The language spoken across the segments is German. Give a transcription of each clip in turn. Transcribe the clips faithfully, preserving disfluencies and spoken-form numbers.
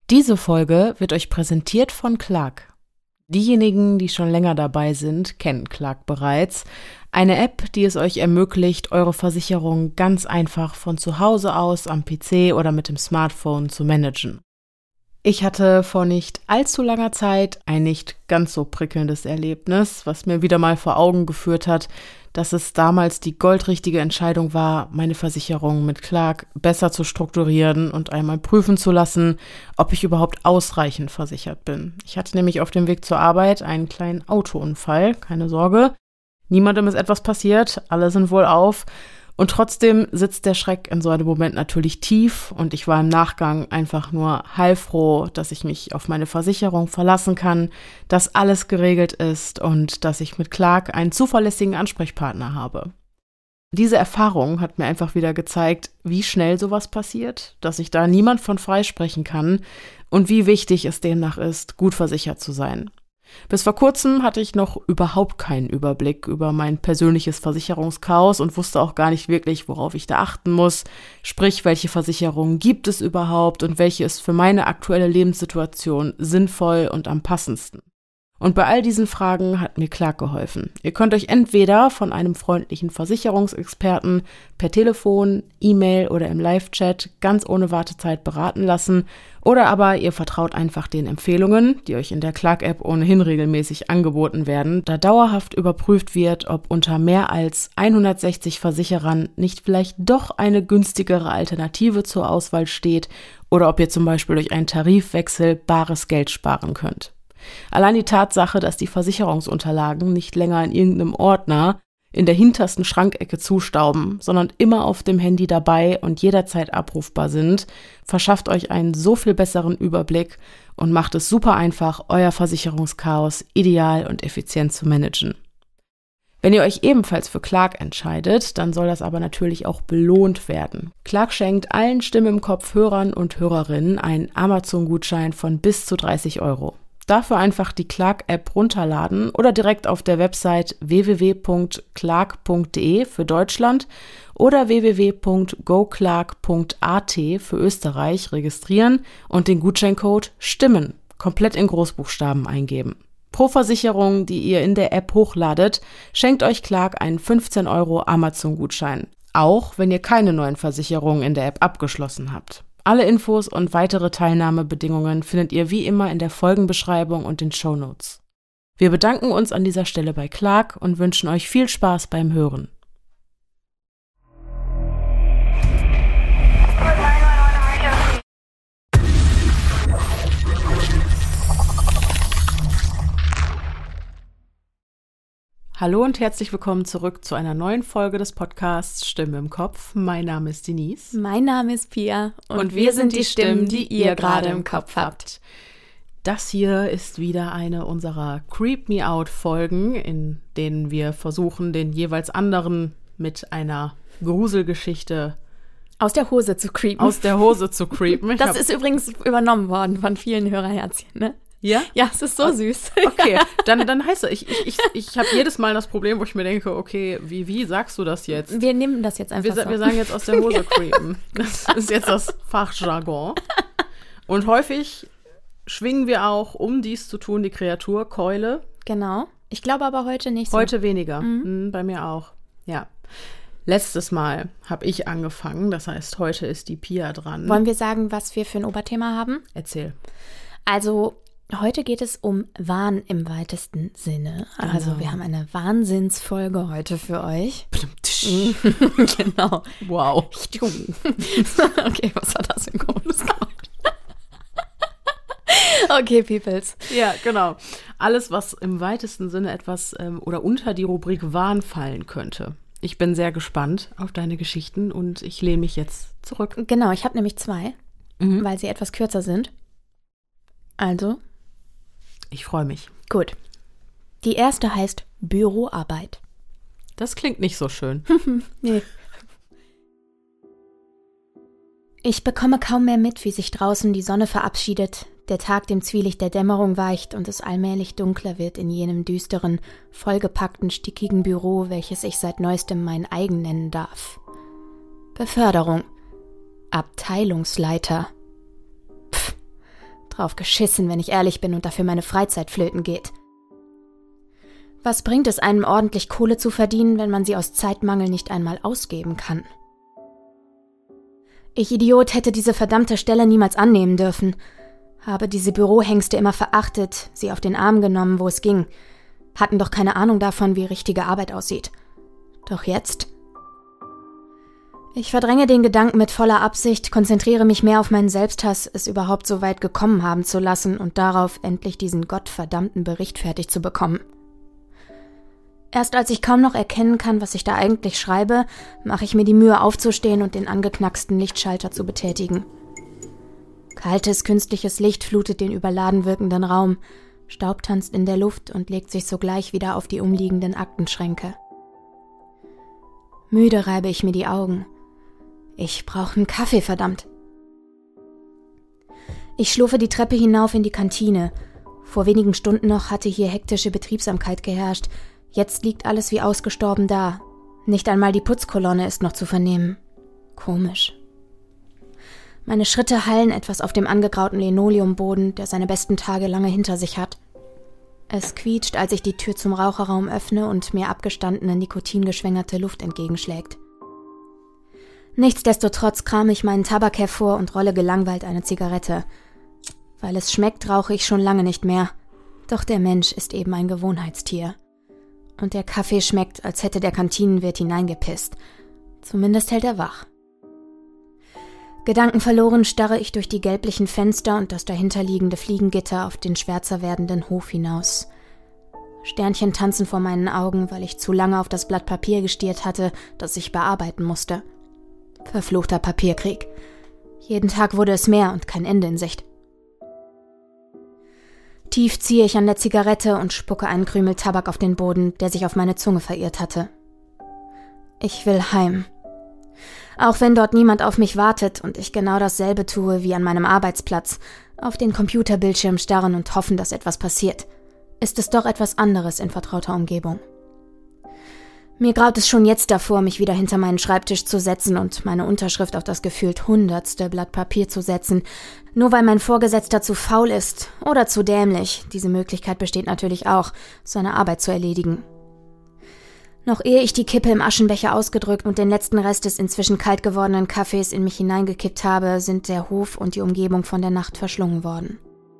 Diese Folge wird euch präsentiert von Clark. Diejenigen, die schon länger dabei sind, kennen Clark bereits. Eine App, die es euch ermöglicht, eure Versicherung ganz einfach von zu Hause aus am P C oder mit dem Smartphone zu managen. Ich hatte vor nicht allzu langer Zeit ein nicht ganz so prickelndes Erlebnis, was mir wieder mal vor Augen geführt hat, dass es damals die goldrichtige Entscheidung war, meine Versicherung mit Clark besser zu strukturieren und einmal prüfen zu lassen, ob ich überhaupt ausreichend versichert bin. Ich hatte nämlich auf dem Weg zur Arbeit einen kleinen Autounfall, keine Sorge. Niemandem ist etwas passiert, alle sind wohlauf. Und trotzdem sitzt der Schreck in so einem Moment natürlich tief und ich war im Nachgang einfach nur heilfroh, dass ich mich auf meine Versicherung verlassen kann, dass alles geregelt ist und dass ich mit Clark einen zuverlässigen Ansprechpartner habe. Diese Erfahrung hat mir einfach wieder gezeigt, wie schnell sowas passiert, dass sich da niemand von freisprechen kann und wie wichtig es demnach ist, gut versichert zu sein. Bis vor kurzem hatte ich noch überhaupt keinen Überblick über mein persönliches Versicherungschaos und wusste auch gar nicht wirklich, worauf ich da achten muss, sprich, welche Versicherungen gibt es überhaupt und welche ist für meine aktuelle Lebenssituation sinnvoll und am passendsten. Und bei all diesen Fragen hat mir Clark geholfen. Ihr könnt euch entweder von einem freundlichen Versicherungsexperten per Telefon, E-Mail oder im Live-Chat ganz ohne Wartezeit beraten lassen oder aber ihr vertraut einfach den Empfehlungen, die euch in der Clark-App ohnehin regelmäßig angeboten werden, da dauerhaft überprüft wird, ob unter mehr als hundertsechzig Versicherern nicht vielleicht doch eine günstigere Alternative zur Auswahl steht oder ob ihr zum Beispiel durch einen Tarifwechsel bares Geld sparen könnt. Allein die Tatsache, dass die Versicherungsunterlagen nicht länger in irgendeinem Ordner in der hintersten Schrankecke zustauben, sondern immer auf dem Handy dabei und jederzeit abrufbar sind, verschafft euch einen so viel besseren Überblick und macht es super einfach, euer Versicherungschaos ideal und effizient zu managen. Wenn ihr euch ebenfalls für Clark entscheidet, dann soll das aber natürlich auch belohnt werden. Clark schenkt allen Stimmen im Kopf Hörern und Hörerinnen einen Amazon-Gutschein von bis zu dreißig Euro. Dafür einfach die Clark-App runterladen oder direkt auf der Website w w w punkt clark punkt d e für Deutschland oder w w w punkt go clark punkt a t für Österreich registrieren und den Gutscheincode STIMMEN komplett in Großbuchstaben eingeben. Pro Versicherung, die ihr in der App hochladet, schenkt euch Clark einen fünfzehn Euro Amazon-Gutschein. Auch wenn ihr keine neuen Versicherungen in der App abgeschlossen habt. Alle Infos und weitere Teilnahmebedingungen findet ihr wie immer in der Folgenbeschreibung und den Shownotes. Wir bedanken uns an dieser Stelle bei Clark und wünschen euch viel Spaß beim Hören. Hallo und herzlich willkommen zurück zu einer neuen Folge des Podcasts Stimme im Kopf. Mein Name ist Denise. Mein Name ist Pia. Und, und wir sind die Stimmen, die ihr gerade im Kopf habt. Das hier ist wieder eine unserer Creep Me Out Folgen, in denen wir versuchen, den jeweils anderen mit einer Gruselgeschichte aus der Hose zu creepen. Aus der Hose zu creepen. Das ist übrigens übernommen worden von vielen Hörerherzchen, ne? Ja? Ja, es ist so oh, süß. Okay, dann, dann heißt es, ich, ich, ich, ich habe jedes Mal das Problem, wo ich mir denke, okay, wie, wie sagst du das jetzt? Wir nehmen das jetzt einfach wir, so. Wir sagen jetzt aus der Hose creepen. Das ist jetzt das Fachjargon. Und häufig schwingen wir auch, um dies zu tun, die Kreatur Keule. Genau. Ich glaube aber heute nicht so. Heute weniger. Mhm. Mhm, bei mir auch. Ja. Letztes Mal habe ich angefangen, das heißt, heute ist die Pia dran. Wollen wir sagen, was wir für ein Oberthema haben? Erzähl. Also, heute geht es um Wahn im weitesten Sinne. Genau. Also wir haben eine Wahnsinnsfolge heute für euch. Genau. Wow. Okay, was war das für ein komisches Geräusch? Okay, Peoples. Ja, genau. Alles, was im weitesten Sinne etwas ähm, oder unter die Rubrik Wahn fallen könnte. Ich bin sehr gespannt auf deine Geschichten und ich lehne mich jetzt zurück. Genau, ich habe nämlich zwei, mhm. weil sie etwas kürzer sind. Also... Ich freue mich. Gut. Die erste heißt Büroarbeit. Das klingt nicht so schön. Nee. Ich bekomme kaum mehr mit, wie sich draußen die Sonne verabschiedet, der Tag dem Zwielicht der Dämmerung weicht und es allmählich dunkler wird in jenem düsteren, vollgepackten, stickigen Büro, welches ich seit neuestem mein eigen nennen darf. Beförderung. Abteilungsleiter. Drauf geschissen, wenn ich ehrlich bin und dafür meine Freizeit flöten geht. Was bringt es einem, ordentlich Kohle zu verdienen, wenn man sie aus Zeitmangel nicht einmal ausgeben kann? Ich Idiot hätte diese verdammte Stelle niemals annehmen dürfen. Habe diese Bürohengste immer verachtet, sie auf den Arm genommen, wo es ging. Hatten doch keine Ahnung davon, wie richtige Arbeit aussieht. Doch jetzt? Ich verdränge den Gedanken mit voller Absicht, konzentriere mich mehr auf meinen Selbsthass, es überhaupt so weit gekommen haben zu lassen und darauf, endlich diesen gottverdammten Bericht fertig zu bekommen. Erst als ich kaum noch erkennen kann, was ich da eigentlich schreibe, mache ich mir die Mühe aufzustehen und den angeknacksten Lichtschalter zu betätigen. Kaltes, künstliches Licht flutet den überladen wirkenden Raum, Staub tanzt in der Luft und legt sich sogleich wieder auf die umliegenden Aktenschränke. Müde reibe ich mir die Augen. Ich brauche einen Kaffee, verdammt. Ich schlurfe die Treppe hinauf in die Kantine. Vor wenigen Stunden noch hatte hier hektische Betriebsamkeit geherrscht. Jetzt liegt alles wie ausgestorben da. Nicht einmal die Putzkolonne ist noch zu vernehmen. Komisch. Meine Schritte hallen etwas auf dem angegrauten Linoleumboden, der seine besten Tage lange hinter sich hat. Es quietscht, als ich die Tür zum Raucherraum öffne und mir abgestandene, nikotingeschwängerte Luft entgegenschlägt. Nichtsdestotrotz krame ich meinen Tabak hervor und rolle gelangweilt eine Zigarette. Weil es schmeckt, rauche ich schon lange nicht mehr. Doch der Mensch ist eben ein Gewohnheitstier. Und der Kaffee schmeckt, als hätte der Kantinenwirt hineingepisst. Zumindest hält er wach. Gedankenverloren starre ich durch die gelblichen Fenster und das dahinterliegende Fliegengitter auf den schwärzer werdenden Hof hinaus. Sternchen tanzen vor meinen Augen, weil ich zu lange auf das Blatt Papier gestiert hatte, das ich bearbeiten musste. Verfluchter Papierkrieg. Jeden Tag wurde es mehr und kein Ende in Sicht. Tief ziehe ich an der Zigarette und spucke einen Krümel Tabak auf den Boden, der sich auf meine Zunge verirrt hatte. Ich will heim. Auch wenn dort niemand auf mich wartet und ich genau dasselbe tue wie an meinem Arbeitsplatz, auf den Computerbildschirm starren und hoffen, dass etwas passiert, ist es doch etwas anderes in vertrauter Umgebung. Mir graut es schon jetzt davor, mich wieder hinter meinen Schreibtisch zu setzen und meine Unterschrift auf das gefühlt hundertste Blatt Papier zu setzen, nur weil mein Vorgesetzter zu faul ist oder zu dämlich, diese Möglichkeit besteht natürlich auch, seine Arbeit zu erledigen. Noch ehe ich die Kippe im Aschenbecher ausgedrückt und den letzten Rest des inzwischen kalt gewordenen Kaffees in mich hineingekippt habe, sind der Hof und die Umgebung von der Nacht verschlungen worden.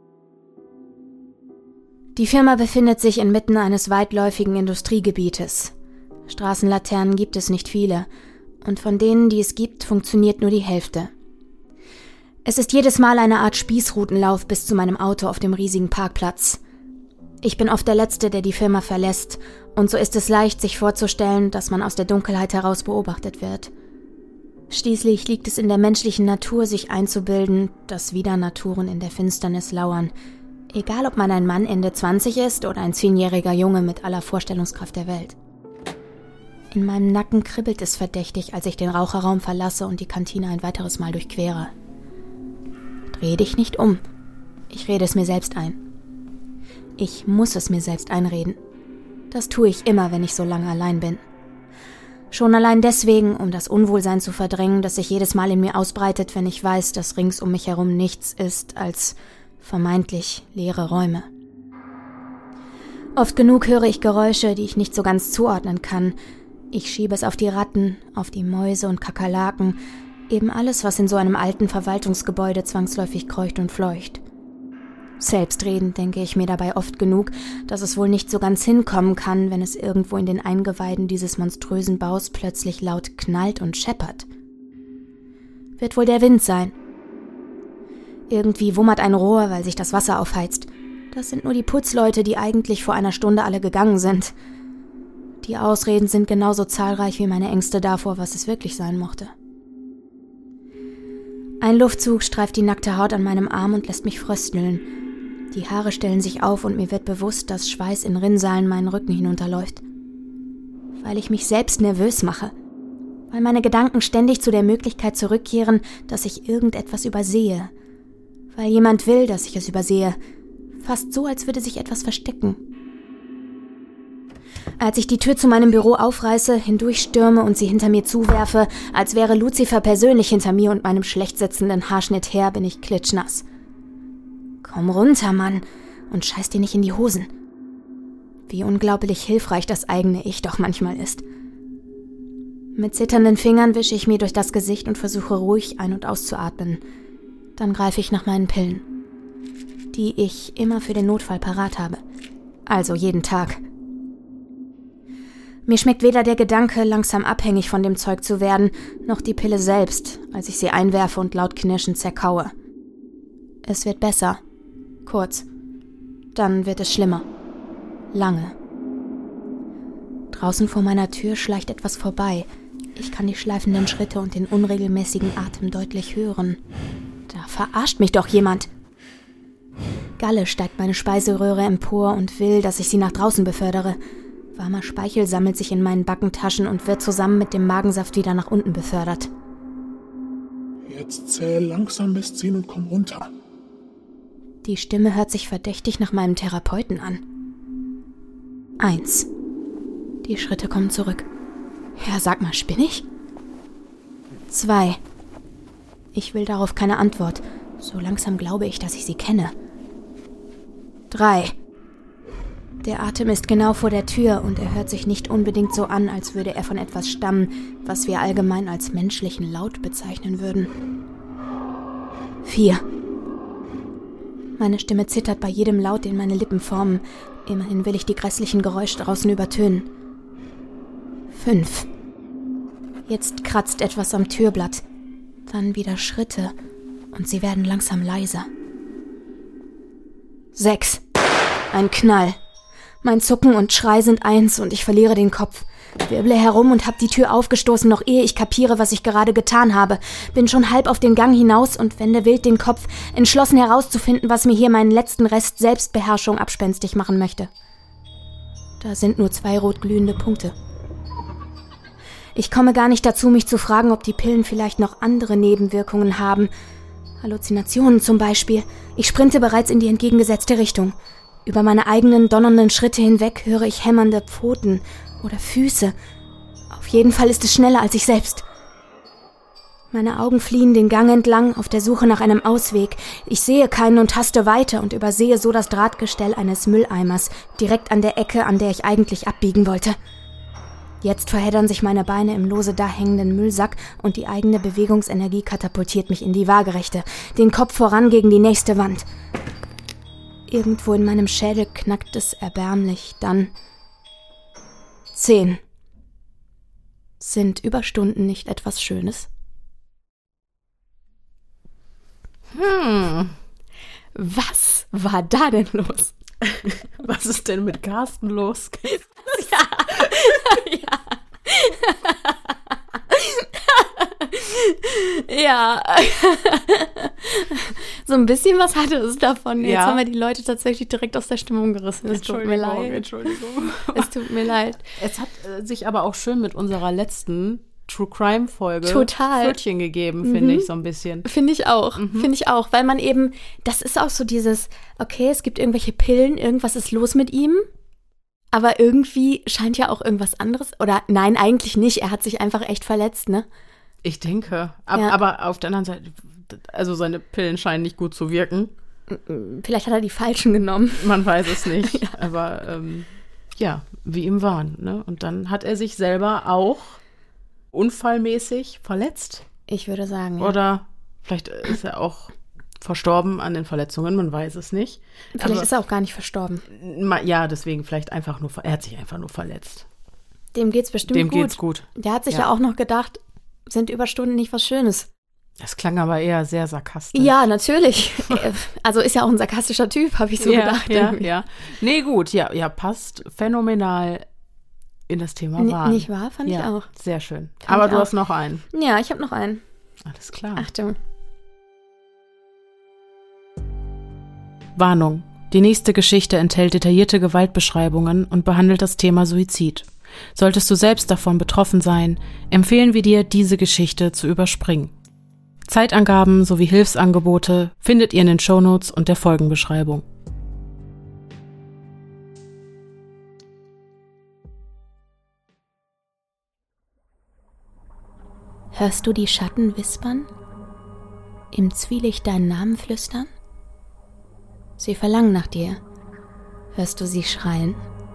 Die Firma befindet sich inmitten eines weitläufigen Industriegebietes. Straßenlaternen gibt es nicht viele, und von denen, die es gibt, funktioniert nur die Hälfte. Es ist jedes Mal eine Art Spießrutenlauf bis zu meinem Auto auf dem riesigen Parkplatz. Ich bin oft der Letzte, der die Firma verlässt, und so ist es leicht, sich vorzustellen, dass man aus der Dunkelheit heraus beobachtet wird. Schließlich liegt es in der menschlichen Natur, sich einzubilden, dass Widernaturen in der Finsternis lauern, egal ob man ein Mann Ende zwanzig ist oder ein zehnjähriger Junge mit aller Vorstellungskraft der Welt. In meinem Nacken kribbelt es verdächtig, als ich den Raucherraum verlasse und die Kantine ein weiteres Mal durchquere. Dreh dich nicht um. Ich rede es mir selbst ein. Ich muss es mir selbst einreden. Das tue ich immer, wenn ich so lange allein bin. Schon allein deswegen, um das Unwohlsein zu verdrängen, das sich jedes Mal in mir ausbreitet, wenn ich weiß, dass rings um mich herum nichts ist als vermeintlich leere Räume. Oft genug höre ich Geräusche, die ich nicht so ganz zuordnen kann. Ich schiebe es auf die Ratten, auf die Mäuse und Kakerlaken, eben alles, was in so einem alten Verwaltungsgebäude zwangsläufig kreucht und fleucht. Selbstredend denke ich mir dabei oft genug, dass es wohl nicht so ganz hinkommen kann, wenn es irgendwo in den Eingeweiden dieses monströsen Baus plötzlich laut knallt und scheppert. Wird wohl der Wind sein. Irgendwie wummert ein Rohr, weil sich das Wasser aufheizt. Das sind nur die Putzleute, die eigentlich vor einer Stunde alle gegangen sind. Die Ausreden sind genauso zahlreich wie meine Ängste davor, was es wirklich sein mochte. Ein Luftzug streift die nackte Haut an meinem Arm und lässt mich frösteln. Die Haare stellen sich auf und mir wird bewusst, dass Schweiß in Rinnsalen meinen Rücken hinunterläuft. Weil ich mich selbst nervös mache. Weil meine Gedanken ständig zu der Möglichkeit zurückkehren, dass ich irgendetwas übersehe. Weil jemand will, dass ich es übersehe. Fast so, als würde sich etwas verstecken. Als ich die Tür zu meinem Büro aufreiße, hindurchstürme und sie hinter mir zuwerfe, als wäre Luzifer persönlich hinter mir und meinem schlecht sitzenden Haarschnitt her, bin ich klitschnass. Komm runter, Mann, und scheiß dir nicht in die Hosen. Wie unglaublich hilfreich das eigene Ich doch manchmal ist. Mit zitternden Fingern wische ich mir durch das Gesicht und versuche ruhig ein- und auszuatmen. Dann greife ich nach meinen Pillen, die ich immer für den Notfall parat habe. Also jeden Tag. Mir schmeckt weder der Gedanke, langsam abhängig von dem Zeug zu werden, noch die Pille selbst, als ich sie einwerfe und laut knirschend zerkaue. Es wird besser. Kurz. Dann wird es schlimmer. Lange. Draußen vor meiner Tür schleicht etwas vorbei. Ich kann die schleifenden Schritte und den unregelmäßigen Atem deutlich hören. Da verarscht mich doch jemand. Galle steigt meine Speiseröhre empor und will, dass ich sie nach draußen befördere. Warmer Speichel sammelt sich in meinen Backentaschen und wird zusammen mit dem Magensaft wieder nach unten befördert. Jetzt zähl langsam bis zehn und komm runter. Die Stimme hört sich verdächtig nach meinem Therapeuten an. Eins. Die Schritte kommen zurück. Ja, sag mal, spinne ich? Zwei. Ich will darauf keine Antwort. So langsam glaube ich, dass ich sie kenne. Drei. Der Atem ist genau vor der Tür und er hört sich nicht unbedingt so an, als würde er von etwas stammen, was wir allgemein als menschlichen Laut bezeichnen würden. Vier. Meine Stimme zittert bei jedem Laut, den meine Lippen formen. Immerhin will ich die grässlichen Geräusche draußen übertönen. Fünf. Jetzt kratzt etwas am Türblatt. Dann wieder Schritte und sie werden langsam leiser. Sechs. Ein Knall. Mein Zucken und Schrei sind eins und ich verliere den Kopf. Wirble herum und hab die Tür aufgestoßen, noch ehe ich kapiere, was ich gerade getan habe. Bin schon halb auf den Gang hinaus und wende wild den Kopf, entschlossen herauszufinden, was mir hier meinen letzten Rest Selbstbeherrschung abspenstig machen möchte. Da sind nur zwei rotglühende Punkte. Ich komme gar nicht dazu, mich zu fragen, ob die Pillen vielleicht noch andere Nebenwirkungen haben. Halluzinationen zum Beispiel. Ich sprinte bereits in die entgegengesetzte Richtung. Über meine eigenen donnernden Schritte hinweg höre ich hämmernde Pfoten oder Füße. Auf jeden Fall ist es schneller als ich selbst. Meine Augen fliehen den Gang entlang auf der Suche nach einem Ausweg. Ich sehe keinen und taste weiter und übersehe so das Drahtgestell eines Mülleimers, direkt an der Ecke, an der ich eigentlich abbiegen wollte. Jetzt verheddern sich meine Beine im lose dahängenden Müllsack und die eigene Bewegungsenergie katapultiert mich in die Waagerechte, den Kopf voran gegen die nächste Wand. Irgendwo in meinem Schädel knackt es erbärmlich, dann zehn. Sind Überstunden nicht etwas Schönes? Hm, was war da denn los? Was ist denn mit Carsten los? Ja, ja. Ja. So ein bisschen was hatte es davon. Jetzt ja. haben wir die Leute tatsächlich direkt aus der Stimmung gerissen. Es tut mir leid. Entschuldigung. Es tut mir leid. Es hat äh, sich aber auch schön mit unserer letzten True Crime Folge Total. Pfötchen gegeben, finde Mhm. ich so ein bisschen. Finde ich auch. Mhm. Finde ich auch. Weil man eben, das ist auch so dieses, okay, es gibt irgendwelche Pillen, irgendwas ist los mit ihm. Aber irgendwie scheint ja auch irgendwas anderes. Oder nein, eigentlich nicht. Er hat sich einfach echt verletzt, ne? Ich denke. Ab, Ja. Aber auf der anderen Seite, also seine Pillen scheinen nicht gut zu wirken. Vielleicht hat er die falschen genommen. Man weiß es nicht. Ja. Aber ähm, ja, wie ihm waren. Ne? Und dann hat er sich selber auch unfallmäßig verletzt. Ich würde sagen, ja. Oder vielleicht ist er auch verstorben an den Verletzungen, man weiß es nicht. Vielleicht Aber, ist er auch gar nicht verstorben. ma- ja, deswegen vielleicht einfach nur, ver- er hat sich einfach nur verletzt. Dem geht's bestimmt Dem gut. geht's gut. Der hat sich ja. Ja. auch noch gedacht, sind Überstunden nicht was Schönes? Das klang aber eher sehr sarkastisch. Ja, natürlich. Also ist ja auch ein sarkastischer Typ, habe ich so ja, gedacht. Ja, irgendwie. ja. Nee, gut, ja, ja, passt phänomenal in das Thema N- Wahn. Nicht wahr? Fand ja, ich auch. Sehr schön. Fand aber ich du auch. hast noch einen. Ja, ich habe noch einen. Alles klar. Achtung. Warnung. Die nächste Geschichte enthält detaillierte Gewaltbeschreibungen und behandelt das Thema Suizid. Solltest du selbst davon betroffen sein, empfehlen wir dir, diese Geschichte zu überspringen. Zeitangaben sowie Hilfsangebote findet ihr in den Shownotes und der Folgenbeschreibung. Hörst du die Schatten wispern? Im Zwielicht deinen Namen flüstern? Sie verlangen nach dir. Hörst du sie schreien?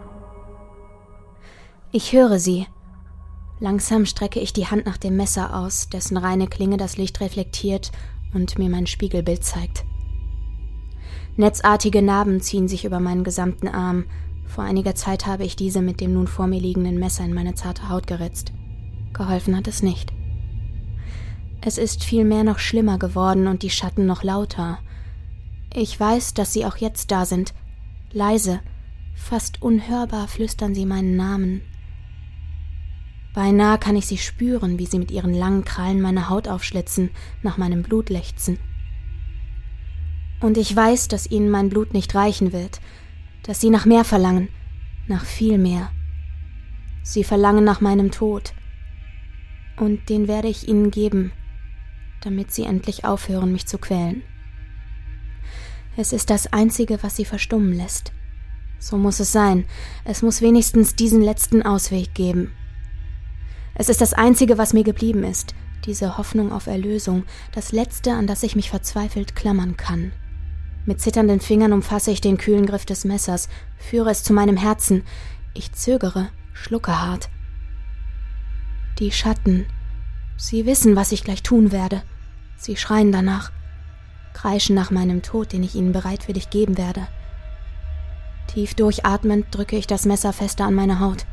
Ich höre sie. Langsam strecke ich die Hand nach dem Messer aus, dessen reine Klinge das Licht reflektiert und mir mein Spiegelbild zeigt. Netzartige Narben ziehen sich über meinen gesamten Arm. Vor einiger Zeit habe ich diese mit dem nun vor mir liegenden Messer in meine zarte Haut geritzt. Geholfen hat es nicht. Es ist vielmehr noch schlimmer geworden und die Schatten noch lauter. Ich weiß, dass sie auch jetzt da sind. Leise, fast unhörbar flüstern sie meinen Namen. Beinahe kann ich sie spüren, wie sie mit ihren langen Krallen meine Haut aufschlitzen, nach meinem Blut lechzen. Und ich weiß, dass ihnen mein Blut nicht reichen wird, dass sie nach mehr verlangen, nach viel mehr. Sie verlangen nach meinem Tod. Und den werde ich ihnen geben, damit sie endlich aufhören, mich zu quälen. Es ist das Einzige, was sie verstummen lässt. So muss es sein. Es muss wenigstens diesen letzten Ausweg geben. Es ist das Einzige, was mir geblieben ist, diese Hoffnung auf Erlösung, das Letzte, an das ich mich verzweifelt klammern kann. Mit zitternden Fingern umfasse ich den kühlen Griff des Messers, führe es zu meinem Herzen. Ich zögere, schlucke hart. Die Schatten, sie wissen, was ich gleich tun werde. Sie schreien danach, kreischen nach meinem Tod, den ich ihnen bereitwillig geben werde. Tief durchatmend drücke ich das Messer fester an meine Haut.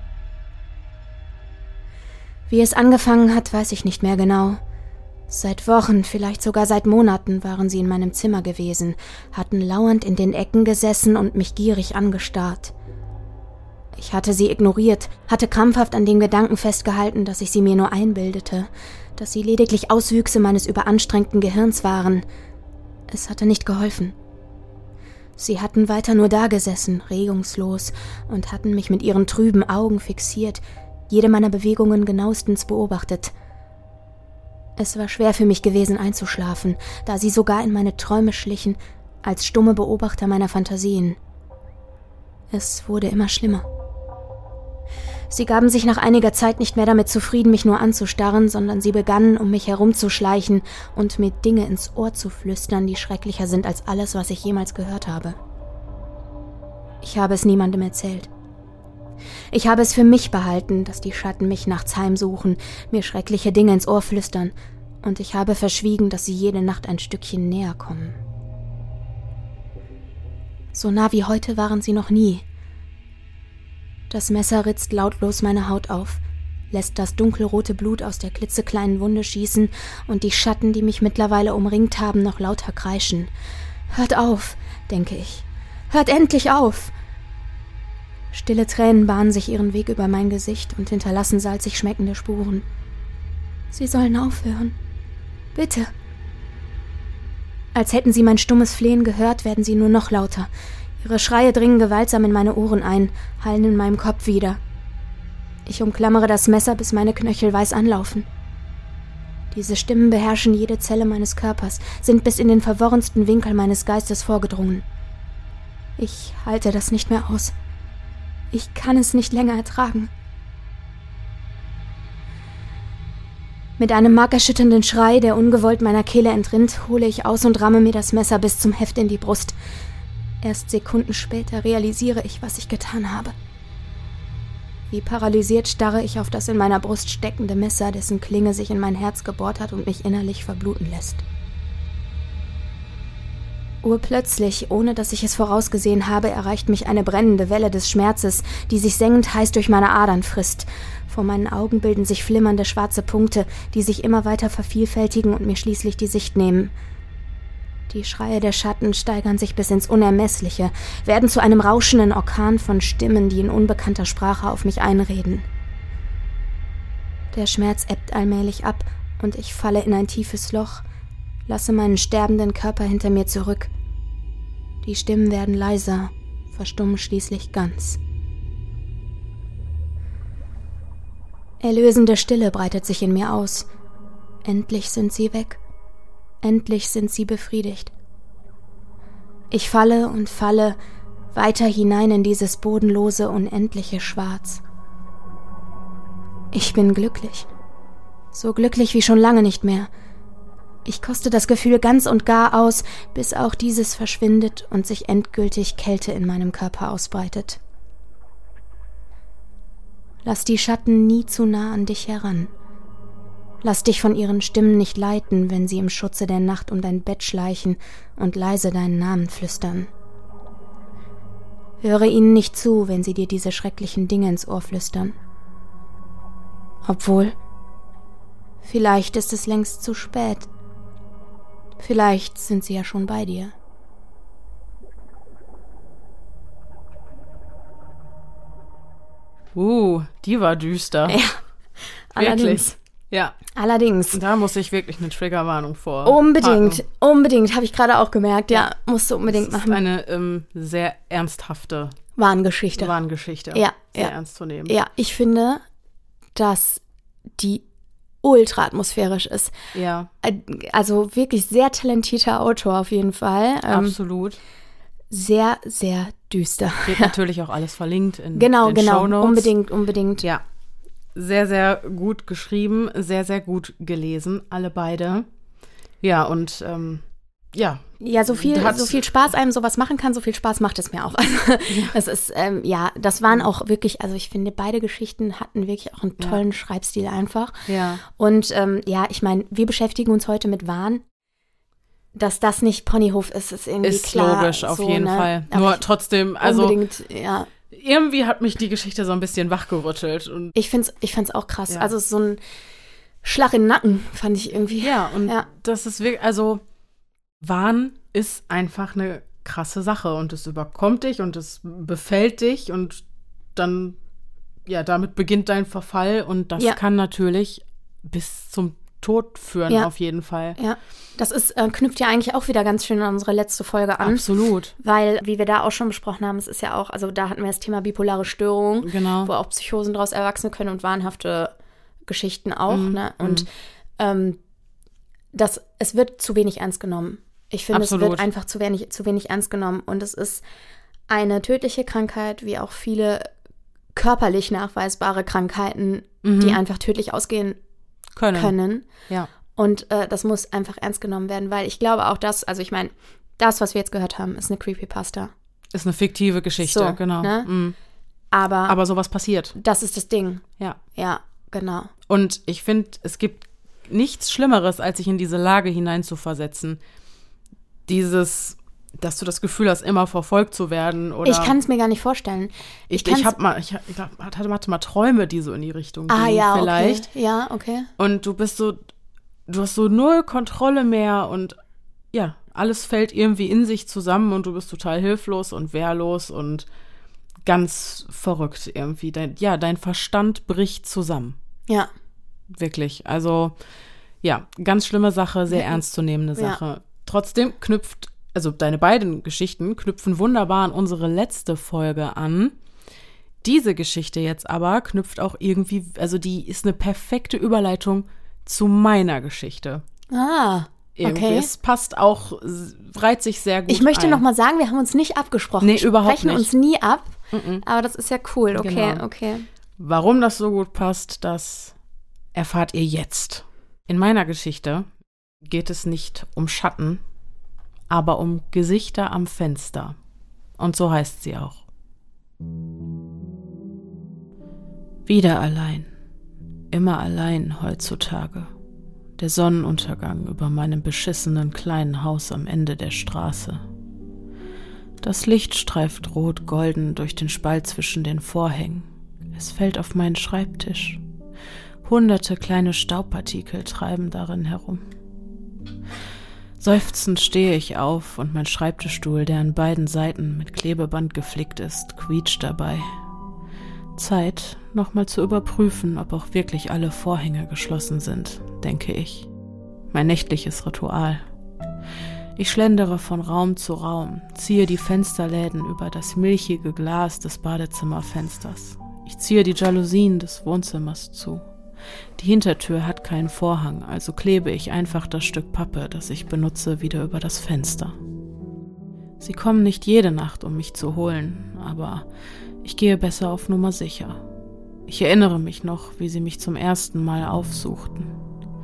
Wie es angefangen hat, weiß ich nicht mehr genau. Seit Wochen, vielleicht sogar seit Monaten waren sie in meinem Zimmer gewesen, hatten lauernd in den Ecken gesessen und mich gierig angestarrt. Ich hatte sie ignoriert, hatte krampfhaft an dem Gedanken festgehalten, dass ich sie mir nur einbildete, dass sie lediglich Auswüchse meines überanstrengten Gehirns waren. Es hatte nicht geholfen. Sie hatten weiter nur dagesessen, regungslos, und hatten mich mit ihren trüben Augen fixiert, jede meiner Bewegungen genauestens beobachtet. Es war schwer für mich gewesen einzuschlafen, da sie sogar in meine Träume schlichen, als stumme Beobachter meiner Fantasien. Es wurde immer schlimmer. Sie gaben sich nach einiger Zeit nicht mehr damit zufrieden, mich nur anzustarren, sondern sie begannen, um mich herumzuschleichen und mir Dinge ins Ohr zu flüstern, die schrecklicher sind als alles, was ich jemals gehört habe. Ich habe es niemandem erzählt. Ich habe es für mich behalten, dass die Schatten mich nachts heimsuchen, mir schreckliche Dinge ins Ohr flüstern, und ich habe verschwiegen, dass sie jede Nacht ein Stückchen näher kommen. So nah wie heute waren sie noch nie. Das Messer ritzt lautlos meine Haut auf, lässt das dunkelrote Blut aus der klitzekleinen Wunde schießen und die Schatten, die mich mittlerweile umringt haben, noch lauter kreischen. Hört auf, denke ich. Hört endlich auf! Stille Tränen bahnen sich ihren Weg über mein Gesicht und hinterlassen salzig schmeckende Spuren. Sie sollen aufhören. Bitte. Als hätten sie mein stummes Flehen gehört, werden sie nur noch lauter. Ihre Schreie dringen gewaltsam in meine Ohren ein, hallen in meinem Kopf wieder. Ich umklammere das Messer, bis meine Knöchel weiß anlaufen. Diese Stimmen beherrschen jede Zelle meines Körpers, sind bis in den verworrensten Winkel meines Geistes vorgedrungen. Ich halte das nicht mehr aus. Ich kann es nicht länger ertragen. Mit einem markerschütternden Schrei, der ungewollt meiner Kehle entrinnt, hole ich aus und ramme mir das Messer bis zum Heft in die Brust. Erst Sekunden später realisiere ich, was ich getan habe. Wie paralysiert starre ich auf das in meiner Brust steckende Messer, dessen Klinge sich in mein Herz gebohrt hat und mich innerlich verbluten lässt. Urplötzlich, ohne dass ich es vorausgesehen habe, erreicht mich eine brennende Welle des Schmerzes, die sich sengend heiß durch meine Adern frisst. Vor meinen Augen bilden sich flimmernde schwarze Punkte, die sich immer weiter vervielfältigen und mir schließlich die Sicht nehmen. Die Schreie der Schatten steigern sich bis ins Unermessliche, werden zu einem rauschenden Orkan von Stimmen, die in unbekannter Sprache auf mich einreden. Der Schmerz ebbt allmählich ab und ich falle in ein tiefes Loch, lasse meinen sterbenden Körper hinter mir zurück. Die Stimmen werden leiser, verstummen schließlich ganz. Erlösende Stille breitet sich in mir aus. Endlich sind sie weg. Endlich sind sie befriedigt. Ich falle und falle weiter hinein in dieses bodenlose, unendliche Schwarz. Ich bin glücklich. So glücklich wie schon lange nicht mehr. Ich koste das Gefühl ganz und gar aus, bis auch dieses verschwindet und sich endgültig Kälte in meinem Körper ausbreitet. Lass die Schatten nie zu nah an dich heran. Lass dich von ihren Stimmen nicht leiten, wenn sie im Schutze der Nacht um dein Bett schleichen und leise deinen Namen flüstern. Höre ihnen nicht zu, wenn sie dir diese schrecklichen Dinge ins Ohr flüstern. Obwohl, vielleicht ist es längst zu spät. Vielleicht sind sie ja schon bei dir. Uh, die war düster. Ja, allerdings. Wirklich. Ja. Allerdings. Da muss ich wirklich eine Triggerwarnung vor. Unbedingt, packen. unbedingt, habe ich gerade auch gemerkt. Ja, musst du unbedingt das ist machen. eine ähm, sehr ernsthafte Warngeschichte. Warngeschichte. Ja, sehr ja. ernst zu nehmen. Ja, ich finde, dass die ultra atmosphärisch ist. Ja. Also wirklich sehr talentierter Autor auf jeden Fall. Ähm, Absolut. Sehr, sehr düster. Wird natürlich auch alles verlinkt in Genau, den genau. Shownotes. Unbedingt, unbedingt. Ja. Sehr, sehr gut geschrieben, sehr, sehr gut gelesen, alle beide. Ja, und ähm, ja. Ja, so viel, Hat- so viel Spaß einem sowas machen kann, so viel Spaß macht es mir auch. Also, das ist, ähm, ja, das waren auch wirklich, also ich finde, beide Geschichten hatten wirklich auch einen tollen Ja. Schreibstil einfach. Ja. Und ähm, ja, ich meine, wir beschäftigen uns heute mit Wahn. Dass das nicht Ponyhof ist, ist irgendwie Ist klar. logisch, auf so, jeden ne? Fall. Aber Nur ich, trotzdem, also unbedingt, ja. irgendwie hat mich die Geschichte so ein bisschen wachgerüttelt. Und Ich find's, ich find's auch krass. Ja. Also so ein Schlag in den Nacken, fand ich irgendwie. ja, und Ja. das ist wirklich, also Wahn ist einfach eine krasse Sache und es überkommt dich und es befällt dich und dann, ja, damit beginnt dein Verfall und das Ja. kann natürlich bis zum Tod führen, Ja. auf jeden Fall. Ja, das ist, äh, knüpft ja eigentlich auch wieder ganz schön an unsere letzte Folge an. Absolut. Weil, wie wir da auch schon besprochen haben, es ist ja auch, also da hatten wir das Thema bipolare Störung, Genau. wo auch Psychosen daraus erwachsen können und wahnhafte Geschichten auch. Mhm, Ne? Und ähm, das, es wird zu wenig ernst genommen. Ich finde, es Absolut. wird einfach zu wenig, zu wenig ernst genommen. Und es ist eine tödliche Krankheit, wie auch viele körperlich nachweisbare Krankheiten, Mhm. die einfach tödlich ausgehen Können. können. Ja. Und äh, das muss einfach ernst genommen werden, weil ich glaube auch das, also ich meine, das, was wir jetzt gehört haben, ist eine Creepypasta. Ist eine fiktive Geschichte, So, genau. ne? Mhm. Aber, Aber sowas passiert. das ist das Ding. Ja. Ja, genau. Und ich finde, es gibt nichts Schlimmeres, als sich in diese Lage hineinzuversetzen. Dieses, dass du das Gefühl hast, immer verfolgt zu werden. Oder Ich kann es mir gar nicht vorstellen. Ich, ich kann's- ich, hab mal, ich, ich glaub, hatte mal, hatte mal Träume, die so in die Richtung gingen, Ah ja, vielleicht. okay. Ja, okay. Und du bist so, du hast so null Kontrolle mehr und ja, alles fällt irgendwie in sich zusammen und du bist total hilflos und wehrlos und ganz verrückt irgendwie. Dein, ja, dein Verstand bricht zusammen. Ja, Wirklich. Also, ja, ganz schlimme Sache, sehr ernstzunehmende Ja. Sache. Trotzdem knüpft, also deine beiden Geschichten knüpfen wunderbar an unsere letzte Folge an. Diese Geschichte jetzt aber knüpft auch irgendwie, also die ist eine perfekte Überleitung zu meiner Geschichte. ah, Irgendwie. okay. Es passt auch, s- reiht sich sehr gut Ich möchte ein. noch mal sagen, wir haben uns nicht abgesprochen. Nee, wir überhaupt sprechen nicht. uns nie ab, Mhm. aber das ist ja cool. Okay, Genau. okay. Warum das so gut passt, das erfahrt ihr jetzt. In meiner Geschichte geht es nicht um Schatten, aber um Gesichter am Fenster. Und so heißt sie auch. Wieder allein. Immer allein heutzutage. Der Sonnenuntergang über meinem beschissenen kleinen Haus am Ende der Straße. Das Licht streift rot-golden durch den Spalt zwischen den Vorhängen. Es fällt auf meinen Schreibtisch. Hunderte kleine Staubpartikel treiben darin herum. Seufzend stehe ich auf und mein Schreibtischstuhl, der an beiden Seiten mit Klebeband geflickt ist, quietscht dabei. Zeit, nochmal zu überprüfen, ob auch wirklich alle Vorhänge geschlossen sind, denke ich. Mein nächtliches Ritual. Ich schlendere von Raum zu Raum, ziehe die Fensterläden über das milchige Glas des Badezimmerfensters. Ich ziehe die Jalousien des Wohnzimmers zu. Die Hintertür hat keinen Vorhang, also klebe ich einfach das Stück Pappe, das ich benutze, wieder über das Fenster. Sie kommen nicht jede Nacht, um mich zu holen, aber ich gehe besser auf Nummer sicher. Ich erinnere mich noch, wie sie mich zum ersten Mal aufsuchten.